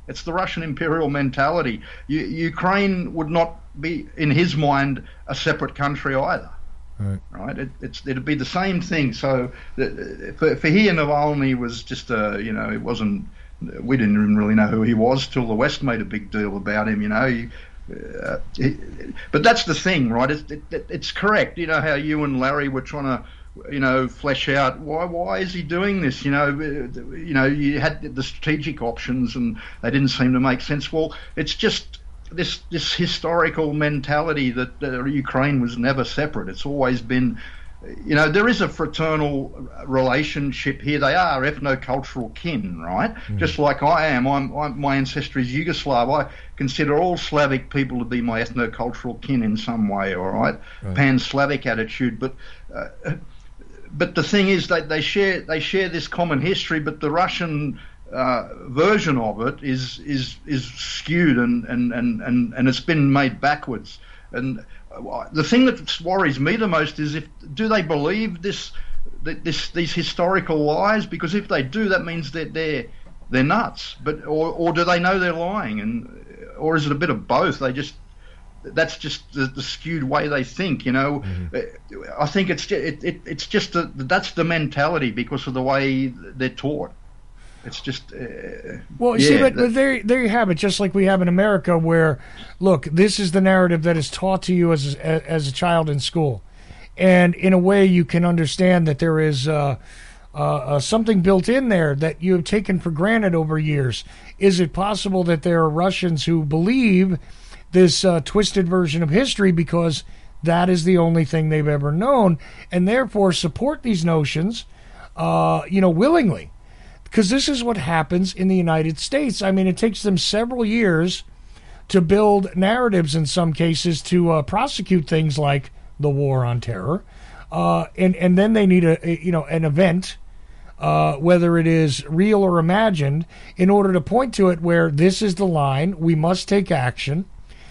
It's the Russian imperial mentality. U- Ukraine would not be, in his mind, a separate country either. Right. Right? It, it's it'd be the same thing. So the, for for here, Navalny was just a, you know, it wasn't. We didn't even really know who he was till the West made a big deal about him. You know. He, Uh, it, but that's the thing, right? It, it, it's correct. You know how you and Larry were trying to, you know, flesh out why why is he doing this? You know, you know, you had the strategic options and they didn't seem to make sense. Well, it's just this this historical mentality that uh, Ukraine was never separate. It's always been. You know, there is a fraternal relationship here. They are ethnocultural kin, right? Mm. Just like I am. I'm, I'm, my ancestry is Yugoslav. I consider all Slavic people to be my ethnocultural kin in some way, all right? right. Pan-Slavic attitude. But uh, but the thing is that they share they share this common history, but the Russian uh, version of it is is is skewed and, and, and, and, and it's been made backwards. And the thing that worries me the most is if do they believe this, this these historical lies? Because if they do, that means that they're they're nuts. But or or do they know they're lying? And or is it a bit of both? They just that's just the, the skewed way they think. You know, mm-hmm. I think it's it, it it's just a, that's the mentality because of the way they're taught. It's just uh, well, you yeah, see, but, but there, there you have it. Just like we have in America, where look, this is the narrative that is taught to you as a, as a child in school, and in a way, you can understand that there is uh, uh, uh, something built in there that you have taken for granted over years. Is it possible that there are Russians who believe this uh, twisted version of history because that is the only thing they've ever known, and therefore support these notions, uh, you know, willingly? Because this is what happens in the United States. I mean, it takes them several years to build narratives in some cases to uh, prosecute things like the war on terror. Uh, and, and then they need a, a you know an event, uh, whether it is real or imagined, in order to point to it where this is the line, we must take action.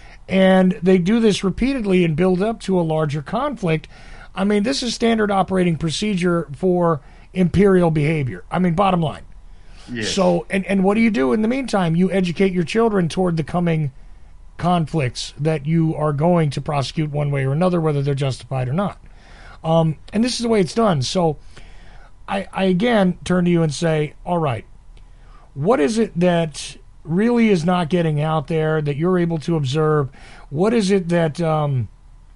And they do this repeatedly and build up to a larger conflict. I mean, this is standard operating procedure for imperial behavior. I mean, bottom line. Yes. So, and, and what do you do in the meantime? You educate your children toward the coming conflicts that you are going to prosecute one way or another, whether they're justified or not. Um, and this is the way it's done. So I, I again turn to you and say, all right, what is it that really is not getting out there that you're able to observe? What is it that, um,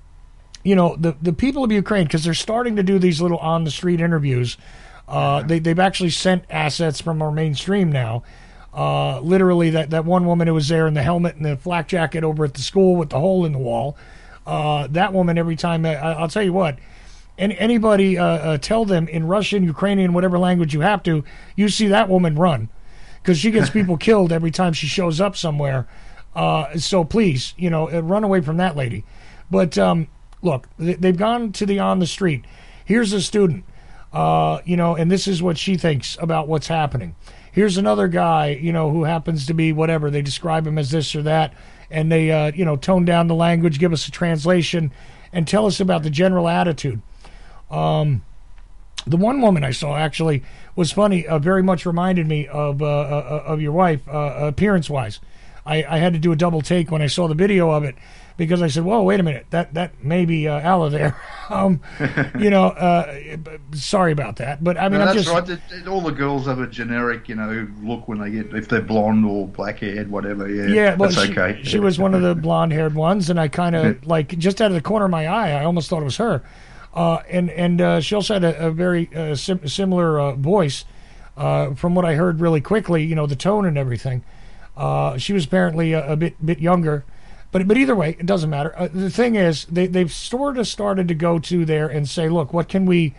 you know, the, the people of Ukraine, because they're starting to do these little on-the-street interviews. Uh, they, they've actually sent assets from our mainstream now. Uh, literally, that, that one woman who was there in the helmet and the flak jacket over at the school with the hole in the wall, uh, that woman, every time, I, I'll tell you what, any, anybody uh, uh, tell them in Russian, Ukrainian, whatever language you have to, you see that woman run. Because she gets people killed every time she shows up somewhere. Uh, so please, you know, run away from that lady. But um, look, they've gone to the on the street. Here's a student. Uh, you know, and this is what she thinks about what's happening. Here's another guy, you know, who happens to be whatever. They describe him as this or that, and they, uh, you know, tone down the language, give us a translation, and tell us about the general attitude. Um, the one woman I saw actually was funny, uh, very much reminded me of uh, uh, of your wife, uh, appearance-wise. I, I had to do a double take when I saw the video of it, because I said, whoa, wait a minute, that that may be uh, Alla there. um, you know, uh, sorry about that. But I mean, no, I'm that's just... right. It, it, all the girls have a generic, you know, look when they get, if they're blonde or black-haired, whatever. Yeah, yeah well, that's she, okay. She was one of the blonde-haired ones, and I kind of, like, just out of the corner of my eye, I almost thought it was her. Uh, and and uh, she also had a, a very uh, sim- similar uh, voice, uh, from what I heard really quickly, you know, the tone and everything. Uh, she was apparently a, a bit bit younger. But but either way, it doesn't matter. Uh, the thing is, they, they've sort of started to go to there and say, look, what can we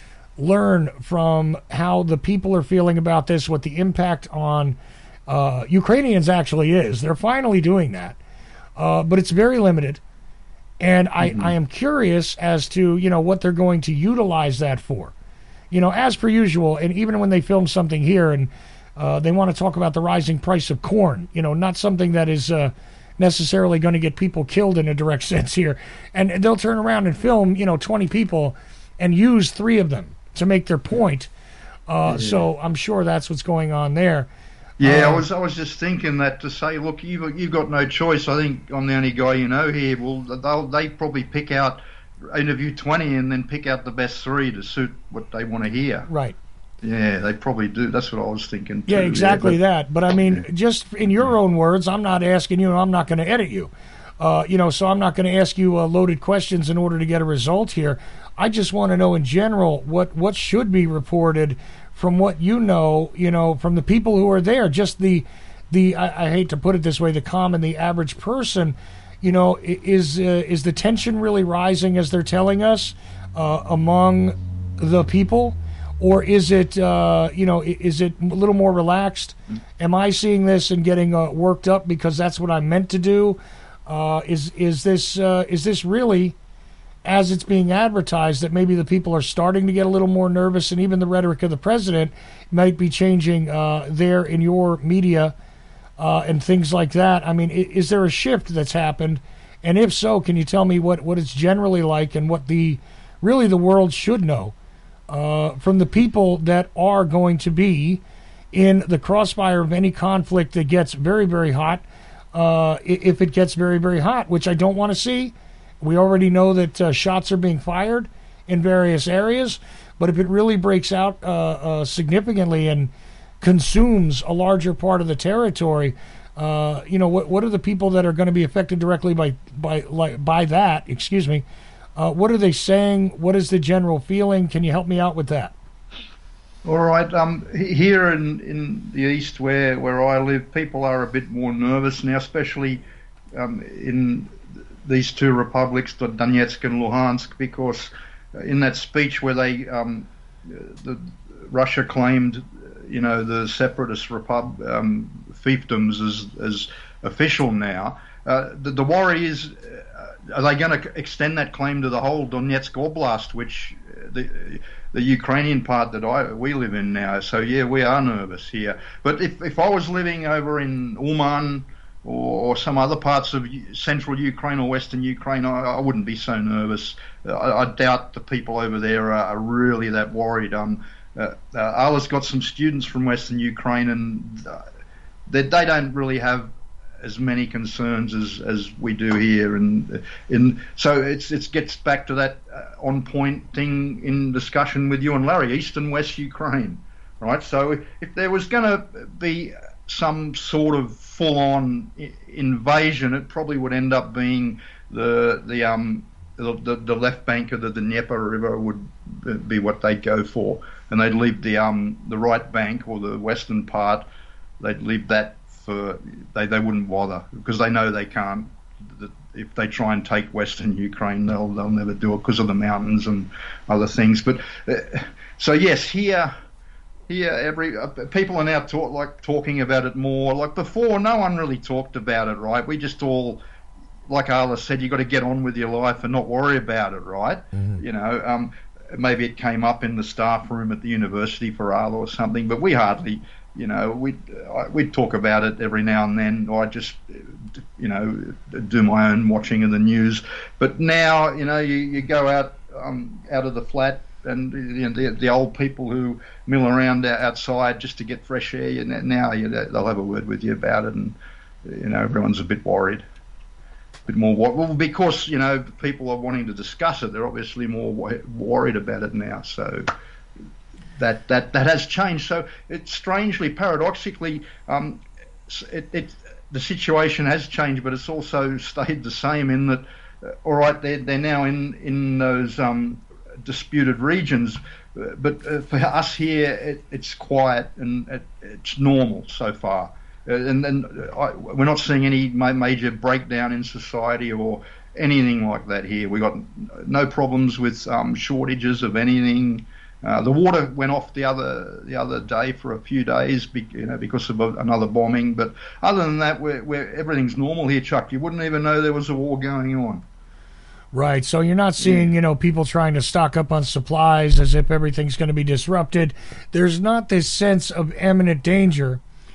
learn from how the people are feeling about this, what the impact on uh, Ukrainians actually is. They're finally doing that. Uh, but it's very limited. And I, mm-hmm. I am curious as to, you know, what they're going to utilize that for. You know, as per usual, and even when they film something here and uh, they want to talk about the rising price of corn, you know, not something that is... Uh, necessarily going to get people killed in a direct sense here, and they'll turn around and film, you know, twenty people and use three of them to make their point. Uh, yeah. So I'm sure that's what's going on there. Yeah, Um, I was I was just thinking that to say, look, you've you've got no choice. I think I'm the only guy you know here. Well, they'll they probably pick out, interview twenty, and then pick out the best three to suit what they want to hear. Right. Yeah, they probably do. That's what I was thinking. Too. Yeah, exactly yeah, but, that. But I mean, just in your own words, I'm not asking you, and I'm not going to edit you. Uh, you know, so I'm not going to ask you uh, loaded questions in order to get a result here. I just want to know in general what, what should be reported from what you know, you know, from the people who are there. Just the, the I, I hate to put it this way, the common, the average person, you know, i- is uh, is the tension really rising as they're telling us uh, among the people? Or is it, uh, you know, i- is it a little more relaxed? Am I seeing this and getting uh, worked up because that's what I'm meant to do? Uh, is is this uh, is this really, as it's being advertised, that maybe the people are starting to get a little more nervous, and even the rhetoric of the president might be changing uh, there in your media uh, and things like that? I mean, i- is there a shift that's happened? And if so, can you tell me what, what it's generally like and what the really the world should know uh, from the people that are going to be in the crossfire of any conflict that gets very, very hot, uh, i- if it gets very, very hot, which I don't want to see. We already know that uh, shots are being fired in various areas, but if it really breaks out uh, uh, significantly and consumes a larger part of the territory, uh, you know, what what are the people that are going to be affected directly by by like by that? Excuse me. Uh, what are they saying? What is the general feeling? Can you help me out with that? All right. Um, he- here in, in the east, where, where I live, people are a bit more nervous now, especially um, in these two republics, Donetsk and Luhansk, because in that speech where they, um, the Russia claimed, you know, the separatist repub, um, fiefdoms as as official now. Uh, the, the worry is, uh, are they going to extend that claim to the whole Donetsk Oblast, which uh, the the Ukrainian part that I we live in now? So yeah, we are nervous here. But if if I was living over in Uman or, or some other parts of central Ukraine or western Ukraine, I, I wouldn't be so nervous. Uh, I, I doubt the people over there are, are really that worried. Um, uh, uh, Ala's got some students from western Ukraine, and uh, they, they don't really have as many concerns as, as we do here, and in so it's it gets back to that uh, on point thing in discussion with you and Larry, East and West Ukraine, right? So if, if there was going to be some sort of full-on I- invasion, it probably would end up being the the um the, the, the left bank of the Dnieper River would be what they'd go for, and they'd leave the um the right bank or the western part, they'd leave that for they they wouldn't bother because they know they can't. If they try and take western Ukraine, they'll they'll never do it because of the mountains and other things. But uh, so yes, here. Here, every uh, people are now talk, like talking about it more. Like before, no one really talked about it, right? We just all, like Arla said, you got to get on with your life and not worry about it, right? Mm-hmm. You know, um, maybe it came up in the staff room at the university for Arla or something, but we hardly, you know, we we'd talk about it every now and then. I just, you know, do my own watching of the news. But now, you know, you, you go out um, out of the flat. And you know, the, the old people who mill around outside just to get fresh air, you know, now you know, they'll have a word with you about it, and you know everyone's a bit worried, a bit more worried. Well, because you know people are wanting to discuss it, they're obviously more wor- worried about it now. So that that that has changed. So it's strangely, paradoxically, um, it, it the situation has changed, but it's also stayed the same in that. Uh, all right, they're they're now in in those. Um, disputed regions, but uh, for us here it, it's quiet and it, it's normal so far, uh, and then uh, we're not seeing any ma- major breakdown in society or anything like that here. We got no problems with um, shortages of anything. Uh, the water went off the other the other day for a few days, be, you know, because of a, another bombing. But other than that, we're, we're, everything's normal here, Chuck. You wouldn't even know there was a war going on. Right, so you're not seeing, you know, people trying to stock up on supplies as if everything's going to be disrupted. There's not this sense of imminent danger.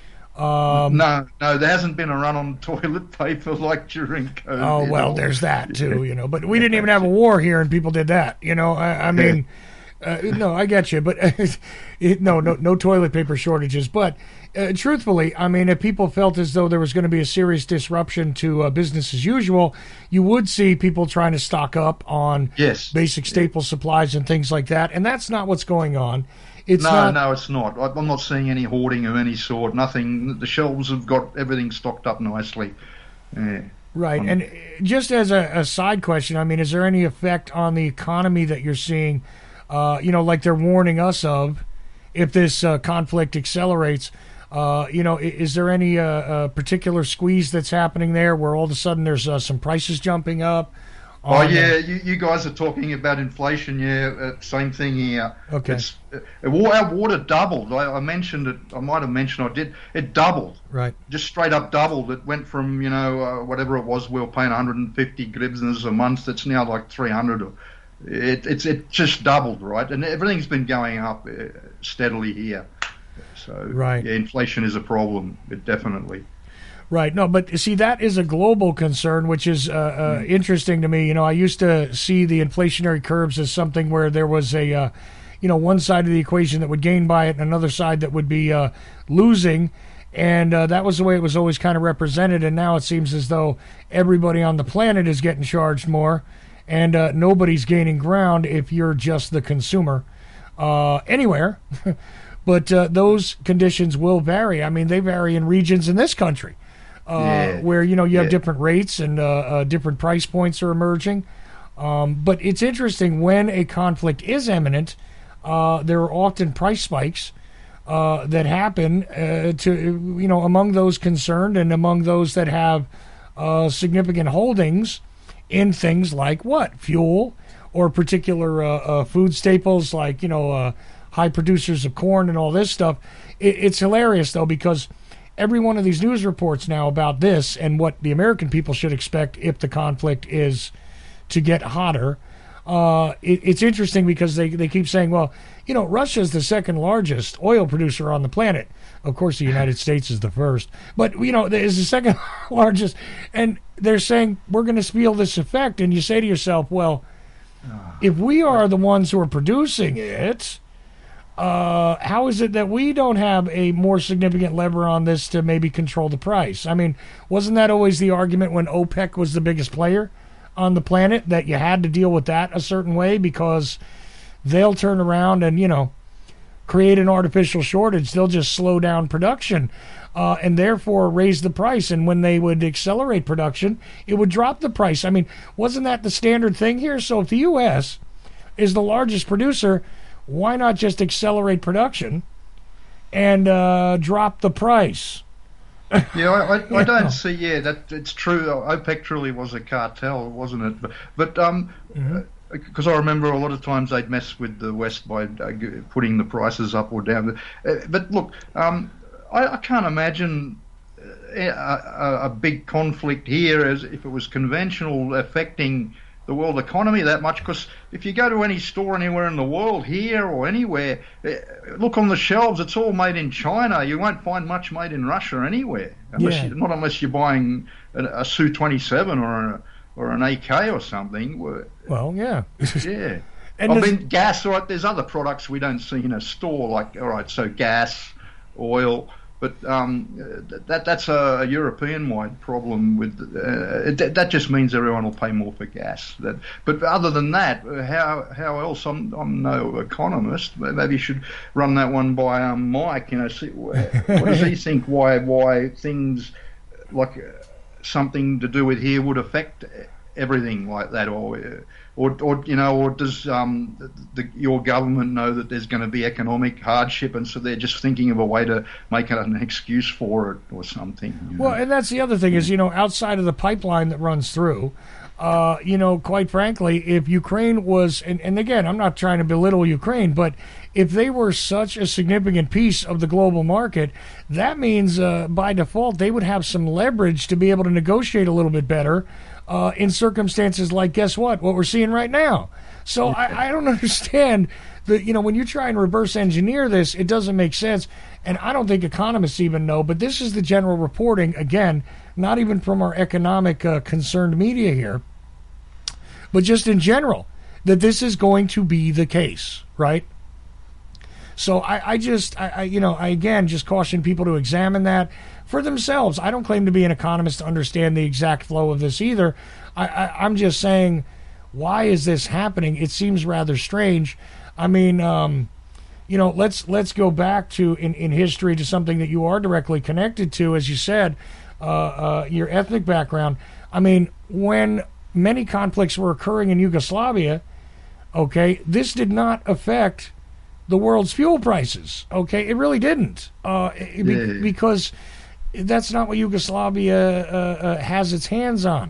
Um, no, no, there hasn't been a run on toilet paper like during COVID. Oh, well, there's that too, you know. But we didn't even have a war here, and people did that, you know. I, I mean, uh, no, I get you, but it, no, no, no toilet paper shortages. But uh, truthfully, I mean, if people felt as though there was going to be a serious disruption to uh, business as usual, you would see people trying to stock up on yes. basic staple supplies and things like that, and that's not what's going on. It's no, not, no, it's not. I- I'm not seeing any hoarding of any sort. Nothing. The shelves have got everything stocked up nicely. Yeah. Right. Um, And just as a, a side question, I mean, is there any effect on the economy that you're seeing, uh, you know, like they're warning us of, if this uh, conflict accelerates? Uh, you know, i- is there any uh, uh, particular squeeze that's happening there where all of a sudden there's uh, some prices jumping up? Oh on, yeah, uh, you, you guys are talking about inflation. Yeah, uh, same thing here. Okay. It's, uh, our water doubled. I, I mentioned it. I might have mentioned I did. It doubled. right. Just straight up doubled. It went from, you know, uh, whatever it was, we were paying one hundred fifty grivnas a month. It's now like three hundred. It, it's it just doubled, right? And everything's been going up uh, steadily here. So Right. yeah, inflation is a problem. It definitely. Right. No, but see, that is a global concern, which is uh, uh, interesting to me. You know, I used to see the inflationary curves as something where there was a, uh, you know, one side of the equation that would gain by it and another side that would be uh, losing. And uh, that was the way it was always kind of represented. And now it seems as though everybody on the planet is getting charged more, and uh, nobody's gaining ground if you're just the consumer uh, anywhere. But uh, those conditions will vary. I mean, they vary in regions in this country. Uh, Yeah. where, you know, you have Yeah. different rates and uh, uh, different price points are emerging. Um, but it's interesting, when a conflict is imminent, uh, there are often price spikes uh, that happen uh, to, you know, among those concerned and among those that have uh, significant holdings in things like what? Fuel or particular uh, uh, food staples like, you know, uh, high producers of corn and all this stuff. It, it's hilarious, though, because every one of these news reports now about this and what the American people should expect if the conflict is to get hotter. Uh, it, it's interesting because they, they keep saying, well, you know, Russia is the second largest oil producer on the planet. Of course, the United States is the first. But, you know, is the second largest. And they're saying we're going to feel this effect. And you say to yourself, well, if we are the ones who are producing it, Uh, how is it that we don't have a more significant lever on this to maybe control the price? I mean, wasn't that always the argument when OPEC was the biggest player on the planet, that you had to deal with that a certain way because they'll turn around and, you know, create an artificial shortage. They'll just slow down production uh, and therefore raise the price. And when they would accelerate production, it would drop the price. I mean, wasn't that the standard thing here? So if the U S is the largest producer, why not just accelerate production and uh, drop the price? Yeah, I, I, I don't see. Yeah, that it's true. OPEC truly was a cartel, wasn't it? But, but um, because I remember a lot of times they'd mess with the West by uh, g- putting the prices up or down. Uh, but look, um, I, I can't imagine a, a, a big conflict here as if it was conventional affecting the world economy that much, because if you go to any store anywhere in the world, here or anywhere, look on the shelves, it's all made in China. You won't find much made in Russia anywhere, unless Yeah. you, not unless you're buying a, a S U twenty-seven or a, or an A K or something. Well, yeah. Yeah. And I this- mean, gas, all right, there's other products we don't see in a store, like, all right, so gas, oil, but um, that that's a European-wide problem. With uh, that, that just means everyone will pay more for gas. That, but other than that, how how else? I'm I'm no economist. But maybe you should run that one by um, Mike. You know, see what does he think? Why why things like something to do with here would affect everything like that, or or, or you know, or does um, the, the, your government know that there's going to be economic hardship, and so they're just thinking of a way to make it an excuse for it or something? You know? Well, and that's the other thing is, you know, outside of the pipeline that runs through, uh, you know, quite frankly, if Ukraine was, and, and again, I'm not trying to belittle Ukraine, but if they were such a significant piece of the global market, that means uh, by default they would have some leverage to be able to negotiate a little bit better uh, in circumstances like, guess what, what we're seeing right now. So I, I don't understand that, you know, when you try and reverse engineer this, it doesn't make sense. And I don't think economists even know, but this is the general reporting, again, not even from our economic uh, concerned media here, but just in general, that this is going to be the case, right? So I, I just, I, I, you know, I again just caution people to examine that for themselves. I don't claim to be an economist to understand the exact flow of this either. I, I, I'm just saying, why is this happening? It seems rather strange. I mean, um, you know, let's let's go back to in, in history to something that you are directly connected to, as you said, uh, uh, your ethnic background. I mean, when many conflicts were occurring in Yugoslavia, okay, this did not affect the world's fuel prices. Okay, it really didn't, uh, it, yeah. because that's not what Yugoslavia uh, uh, has its hands on.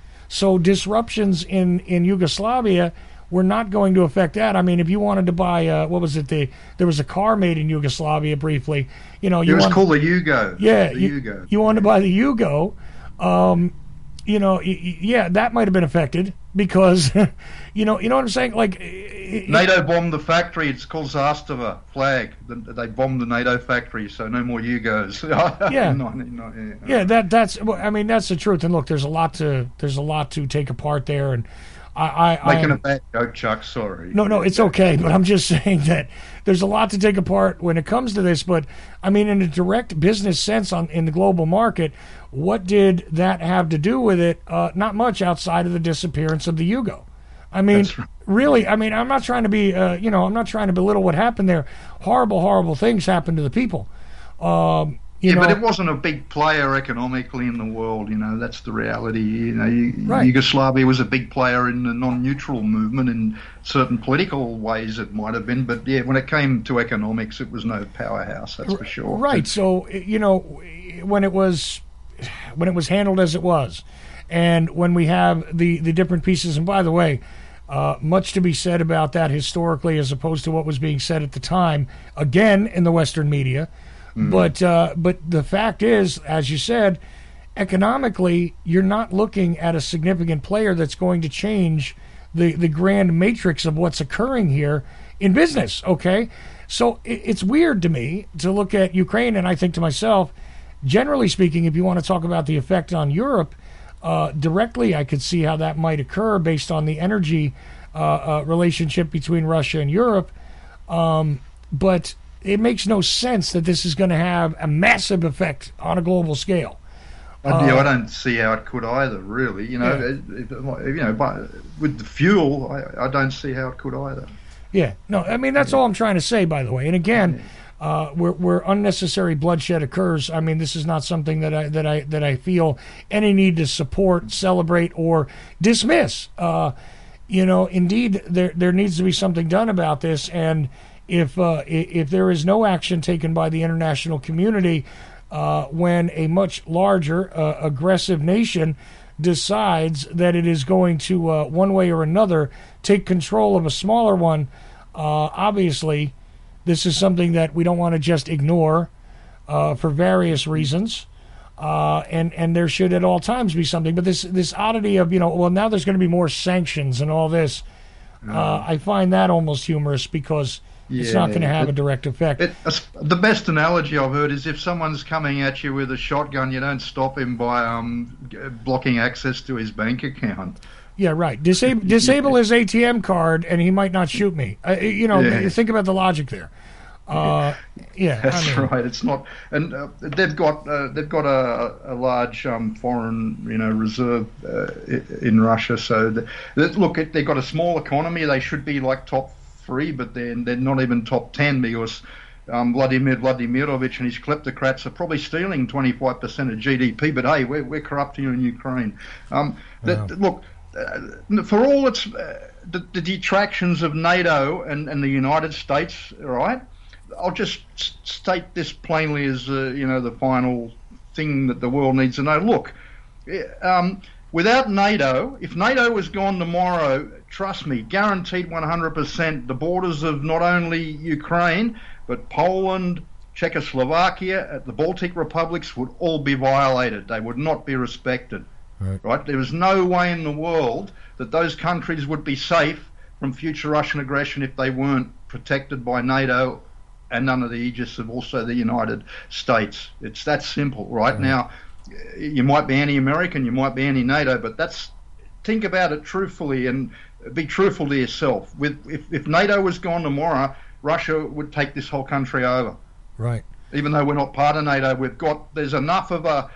So disruptions in, in Yugoslavia were not going to affect that. I mean, if you wanted to buy, uh, what was it? The there was a car made in Yugoslavia briefly. You know, you it was wanted, called the Yugo. Yeah, the you, Yugo. you wanted to buy the Yugo. Um, you know, y- y- yeah, that might have been affected because, you know, you know what I'm saying? Like, it, NATO bombed the factory. It's called Zastava flag. They bombed the NATO factory, so no more Yugos. Yeah. not, not, yeah. Yeah, that that's. well, I mean, that's the truth. And look, there's a lot to there's a lot to take apart there, and I, I making I, a bad joke, Chuck. Sorry. No, no, it's okay. But I'm just saying that there's a lot to take apart when it comes to this. But I mean, in a direct business sense, on in the global market, what did that have to do with it? Uh, not much outside of the disappearance of the Yugo. I mean, That's right. really. I mean, I'm not trying to be, uh, you know, I'm not trying to belittle what happened there. Horrible, horrible things happened to the people. Um, You yeah, know, but it wasn't a big player economically in the world. You know, that's the reality. You know, Right. Yugoslavia was a big player in the non-neutral movement. In certain political ways, it might have been, but yeah, when it came to economics, it was no powerhouse. That's for sure. Right. So you know, when it was when it was handled as it was, and when we have the the different pieces, and by the way, uh, much to be said about that historically, as opposed to what was being said at the time. Again, in the Western media. Mm. But uh, but the fact is, as you said, economically, you're not looking at a significant player that's going to change the, the grand matrix of what's occurring here in business, okay? So it, it's weird to me to look at Ukraine, and I think to myself, generally speaking, if you want to talk about the effect on Europe, uh, directly I could see how that might occur based on the energy uh, uh, relationship between Russia and Europe. Um, but it makes no sense that this is going to have a massive effect on a global scale. Uh, yeah, I don't see how it could either, really. You know, Yeah. if, you know, but with the fuel, I, I don't see how it could either. Yeah, no, I mean, that's all I'm trying to say, by the way. And again, uh, where, where unnecessary bloodshed occurs, I mean, this is not something that I that I that I feel any need to support, celebrate, or dismiss. Uh, you know, indeed, there there needs to be something done about this, and if uh, if there is no action taken by the international community, uh, when a much larger, uh, aggressive nation decides that it is going to, uh, one way or another, take control of a smaller one, uh, obviously, this is something that we don't want to just ignore uh, for various reasons. Uh, and, and there should at all times be something. But this, this oddity of, you know, well, now there's going to be more sanctions and all this, uh, I find that almost humorous because yeah, it's not going to have it, a direct effect. It, the best analogy I've heard is if someone's coming at you with a shotgun, you don't stop him by um, blocking access to his bank account. Yeah, right. Disable, disable his A T M card, and he might not shoot me. Uh, you know, Yeah. think about the logic there. Uh, yeah, That's I mean, right. It's not, and uh, they've got uh, they've got a, a large um, foreign you know reserve uh, in Russia. So the, the, look, they've got a small economy. They should be like top three, but they're they're not even top ten because um, Vladimir Vladimirovich and his kleptocrats are probably stealing twenty-five percent of G D P. But hey, we're we're corrupt here in Ukraine. Um, Wow. that, look. Uh, for all its uh, the, the detractions of NATO and, and the United States, right? I'll just state this plainly as uh, you know the final thing that the world needs to know. Look, um, without NATO, if NATO was gone tomorrow, trust me, guaranteed one hundred percent, the borders of not only Ukraine but Poland, Czechoslovakia, the Baltic republics would all be violated. They would not be respected. Right. Right? There is no way in the world that those countries would be safe from future Russian aggression if they weren't protected by NATO and under the aegis of also the United States. It's that simple, right? Mm-hmm. Now, you might be anti-American, you might be anti-NATO, but that's think about it truthfully and be truthful to yourself. With if, if NATO was gone tomorrow, Russia would take this whole country over. Right. Even though we're not part of NATO, we've got there's enough of a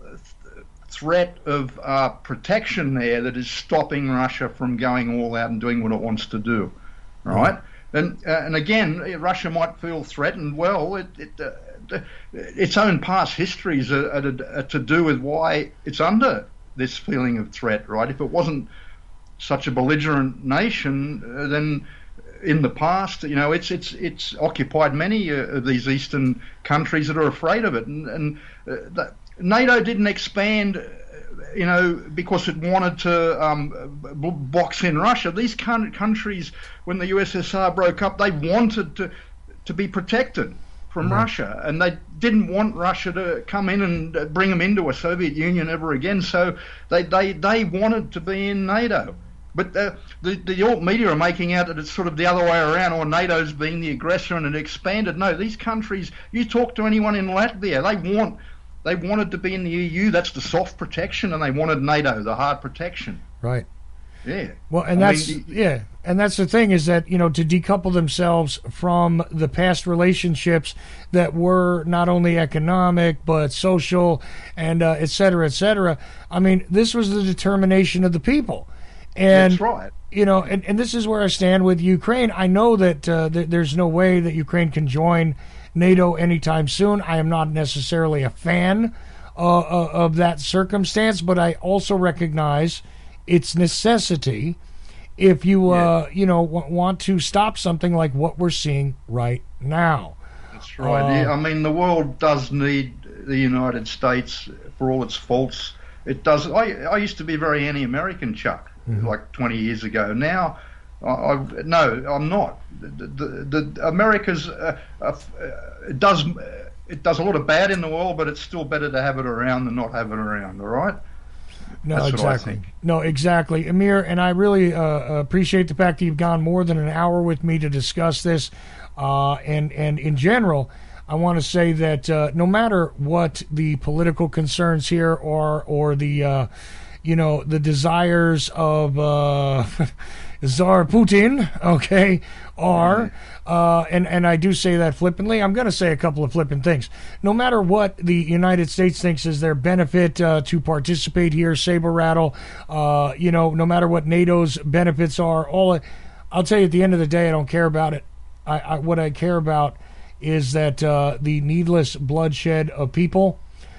threat of uh, protection there that is stopping Russia from going all out and doing what it wants to do. Right. Mm-hmm. And uh, and again, Russia might feel threatened. Well, it, it, uh, its own past histories are, are, are to do with why it's under this feeling of threat. Right. If it wasn't such a belligerent nation, uh, then in the past, you know, it's it's it's occupied many uh, of these eastern countries that are afraid of it, and, and uh, the, NATO didn't expand, you know, because it wanted to um, b- box in Russia. These con- countries, when the U S S R broke up, they wanted to to be protected from mm-hmm. Russia, and they didn't want Russia to come in and bring them into a Soviet Union ever again. So they they, they wanted to be in NATO. But uh, the, the alt media are making out that it's sort of the other way around, or NATO's being the aggressor and it expanded. No, these countries, you talk to anyone in Latvia, they want, they wanted to be in the E U. That's the soft protection, and they wanted NATO, the hard protection. Right. Yeah. Well, and I that's mean, yeah, and that's the thing is that, you know, to decouple themselves from the past relationships that were not only economic but social and uh, et cetera, et cetera. I mean, this was the determination of the people. And, that's right. You know, and, and this is where I stand with Ukraine. I know that uh, th- there's no way that Ukraine can join NATO anytime soon. I am not necessarily a fan uh, uh, of that circumstance, but I also recognize its necessity if you, uh, yeah. you know, w- want to stop something like what we're seeing right now. That's right. Uh, yeah, I mean, the world does need the United States for all its faults. It does. I, I used to be very anti-American, Chuck. Mm-hmm. Like twenty years ago. Now, I, I, no, I'm not. The, the, the America's uh, uh, it does it does a lot of bad in the world, but it's still better to have it around than not have it around. All right. No, That's exactly. what I think. No, exactly, Amir. And I really uh, appreciate the fact that you've gone more than an hour with me to discuss this. Uh, and and in general, I want to say that uh, no matter what the political concerns here are, or the uh, you know, the desires of uh, Tsar Putin, okay, are, uh, and, and I do say that flippantly. I'm going to say a couple of flippant things. No matter what the United States thinks is their benefit uh, to participate here, saber rattle, uh, you know, no matter what NATO's benefits are, all, I'll tell you at the end of the day, I don't care about it. I, I what I care about is that uh, the needless bloodshed of people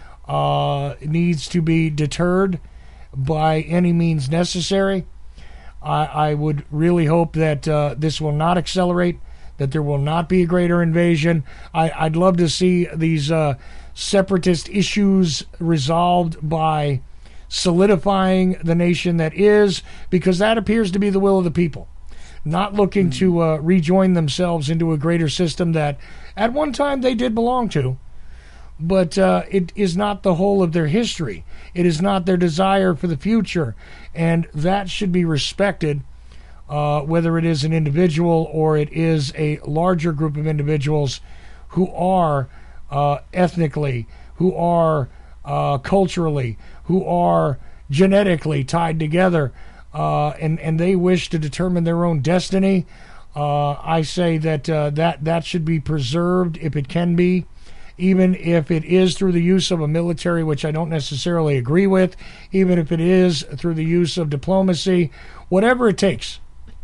uh, needs to be deterred by any means necessary. I, I would really hope that uh, this will not accelerate, that there will not be a greater invasion. I, I'd love to see these uh, separatist issues resolved by solidifying the nation that is, because that appears to be the will of the people, not looking mm-hmm. to uh, rejoin themselves into a greater system that at one time they did belong to. But uh, it is not the whole of their history. It is not their desire for the future. And that should be respected, uh, whether it is an individual or it is a larger group of individuals who are uh, ethnically, who are uh, culturally, who are genetically tied together, uh, and, and they wish to determine their own destiny. Uh, I say that, uh, that that should be preserved if it can be. Even if it is through the use of a military, which I don't necessarily agree with, even if it is through the use of diplomacy, whatever it takes,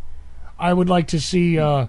I would like to see uh,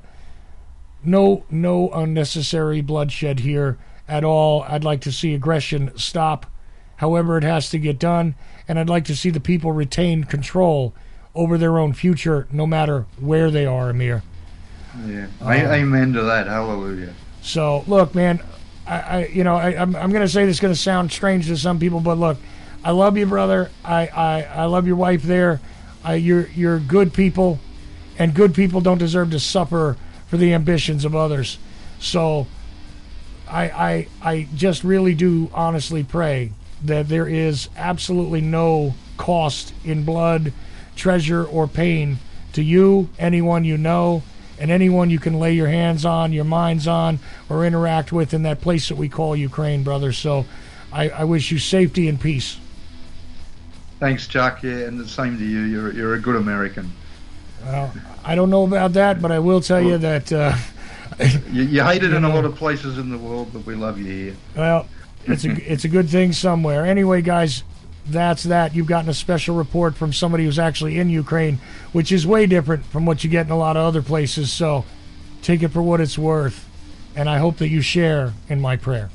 no no unnecessary bloodshed here at all. I'd like to see aggression stop, however it has to get done, and I'd like to see the people retain control over their own future, no matter where they are, Amir. Yeah, um, amen to that. Hallelujah. So, look, man. I, I, you know, I, I'm, I'm going to say this is going to sound strange to some people, but look, I love you, brother. I, I, I love your wife there. I, you're, you're good people, and good people don't deserve to suffer for the ambitions of others. So, I, I, I just really do honestly pray that there is absolutely no cost in blood, treasure, or pain to you, anyone you know, and anyone you can lay your hands on, your minds on, or interact with in that place that we call Ukraine, brother. So I, I wish you safety and peace. Thanks, Chuck. Yeah, and the same to you. You're, you're a good American. Well, I don't know about that, but I will tell you that uh, you, you hate it in a lot of places in the world, but we love you here. Well, it's a it's a good thing somewhere. Anyway, guys, that's that. You've gotten a special report from somebody who's actually in Ukraine, which is way different from what you get in a lot of other places. So take it for what it's worth, and I hope that you share in my prayer.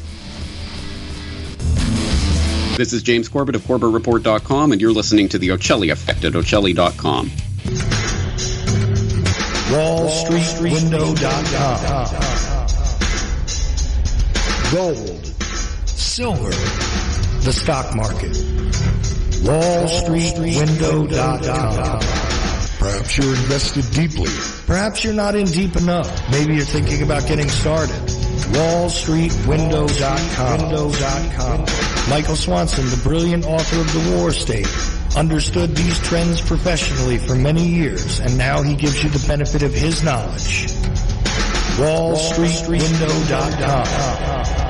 This is James Corbett of Corbett Report dot com, and you're listening to the Ocelli Effect at Ocelli dot com. Wall Street Window dot com. Gold, silver, the stock market. Wall Street Window dot com. Perhaps you're invested deeply. Perhaps you're not in deep enough. Maybe you're thinking about getting started. Wall Street Window dot com. Michael Swanson, the brilliant author of The War State, understood these trends professionally for many years, and now he gives you the benefit of his knowledge. Wall Street Window dot com.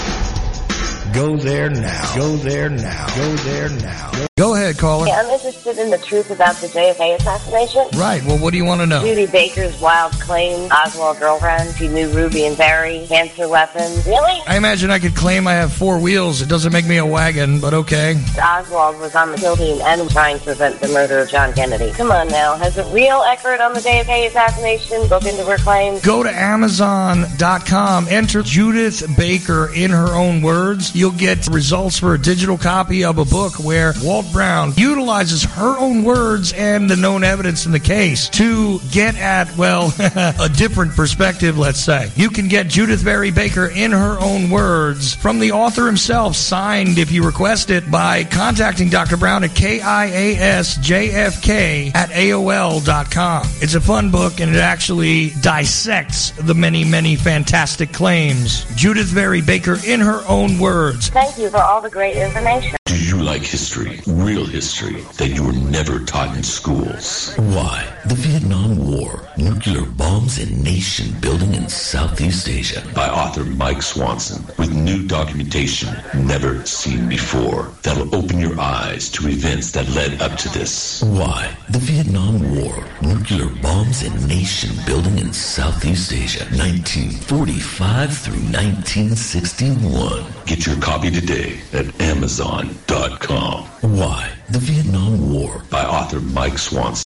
Go there now. Go there now. Go there now. Go ahead, caller. I'm interested in the truth about the J F K assassination. Right. Well, what do you want to know? Judy Baker's wild claim, Oswald girlfriend, she knew Ruby and Barry, cancer weapons. Really? I imagine I could claim I have four wheels. It doesn't make me a wagon, but okay. Oswald was on the kill team and trying to prevent the murder of John Kennedy. Come on now. Has a real expert on the J F K assassination looked into her claims? Go to Amazon dot com. Enter Judith Baker in her own words. You'll get results for a digital copy of a book where Walt Brown utilizes her own words and the known evidence in the case to get at, well, a different perspective, let's say. You can get Judith Barry Baker in her own words from the author himself, signed if you request it, by contacting Doctor Brown at K I A S J F K at A O L dot com. It's a fun book, and it actually dissects the many, many fantastic claims. Judith Barry Baker in her own words. Thank you for all the great information. Do you like history, real history, that you were never taught in schools? Why? The Vietnam War, nuclear bombs and nation building in Southeast Asia. By author Mike Swanson, with new documentation never seen before. That'll open your eyes to events that led up to this. Why? The Vietnam War, nuclear bombs and nation building in Southeast Asia, nineteen forty-five through nineteen sixty-one. Get your copy today at Amazon dot com. Why? The Vietnam War, by author Mike Swanson.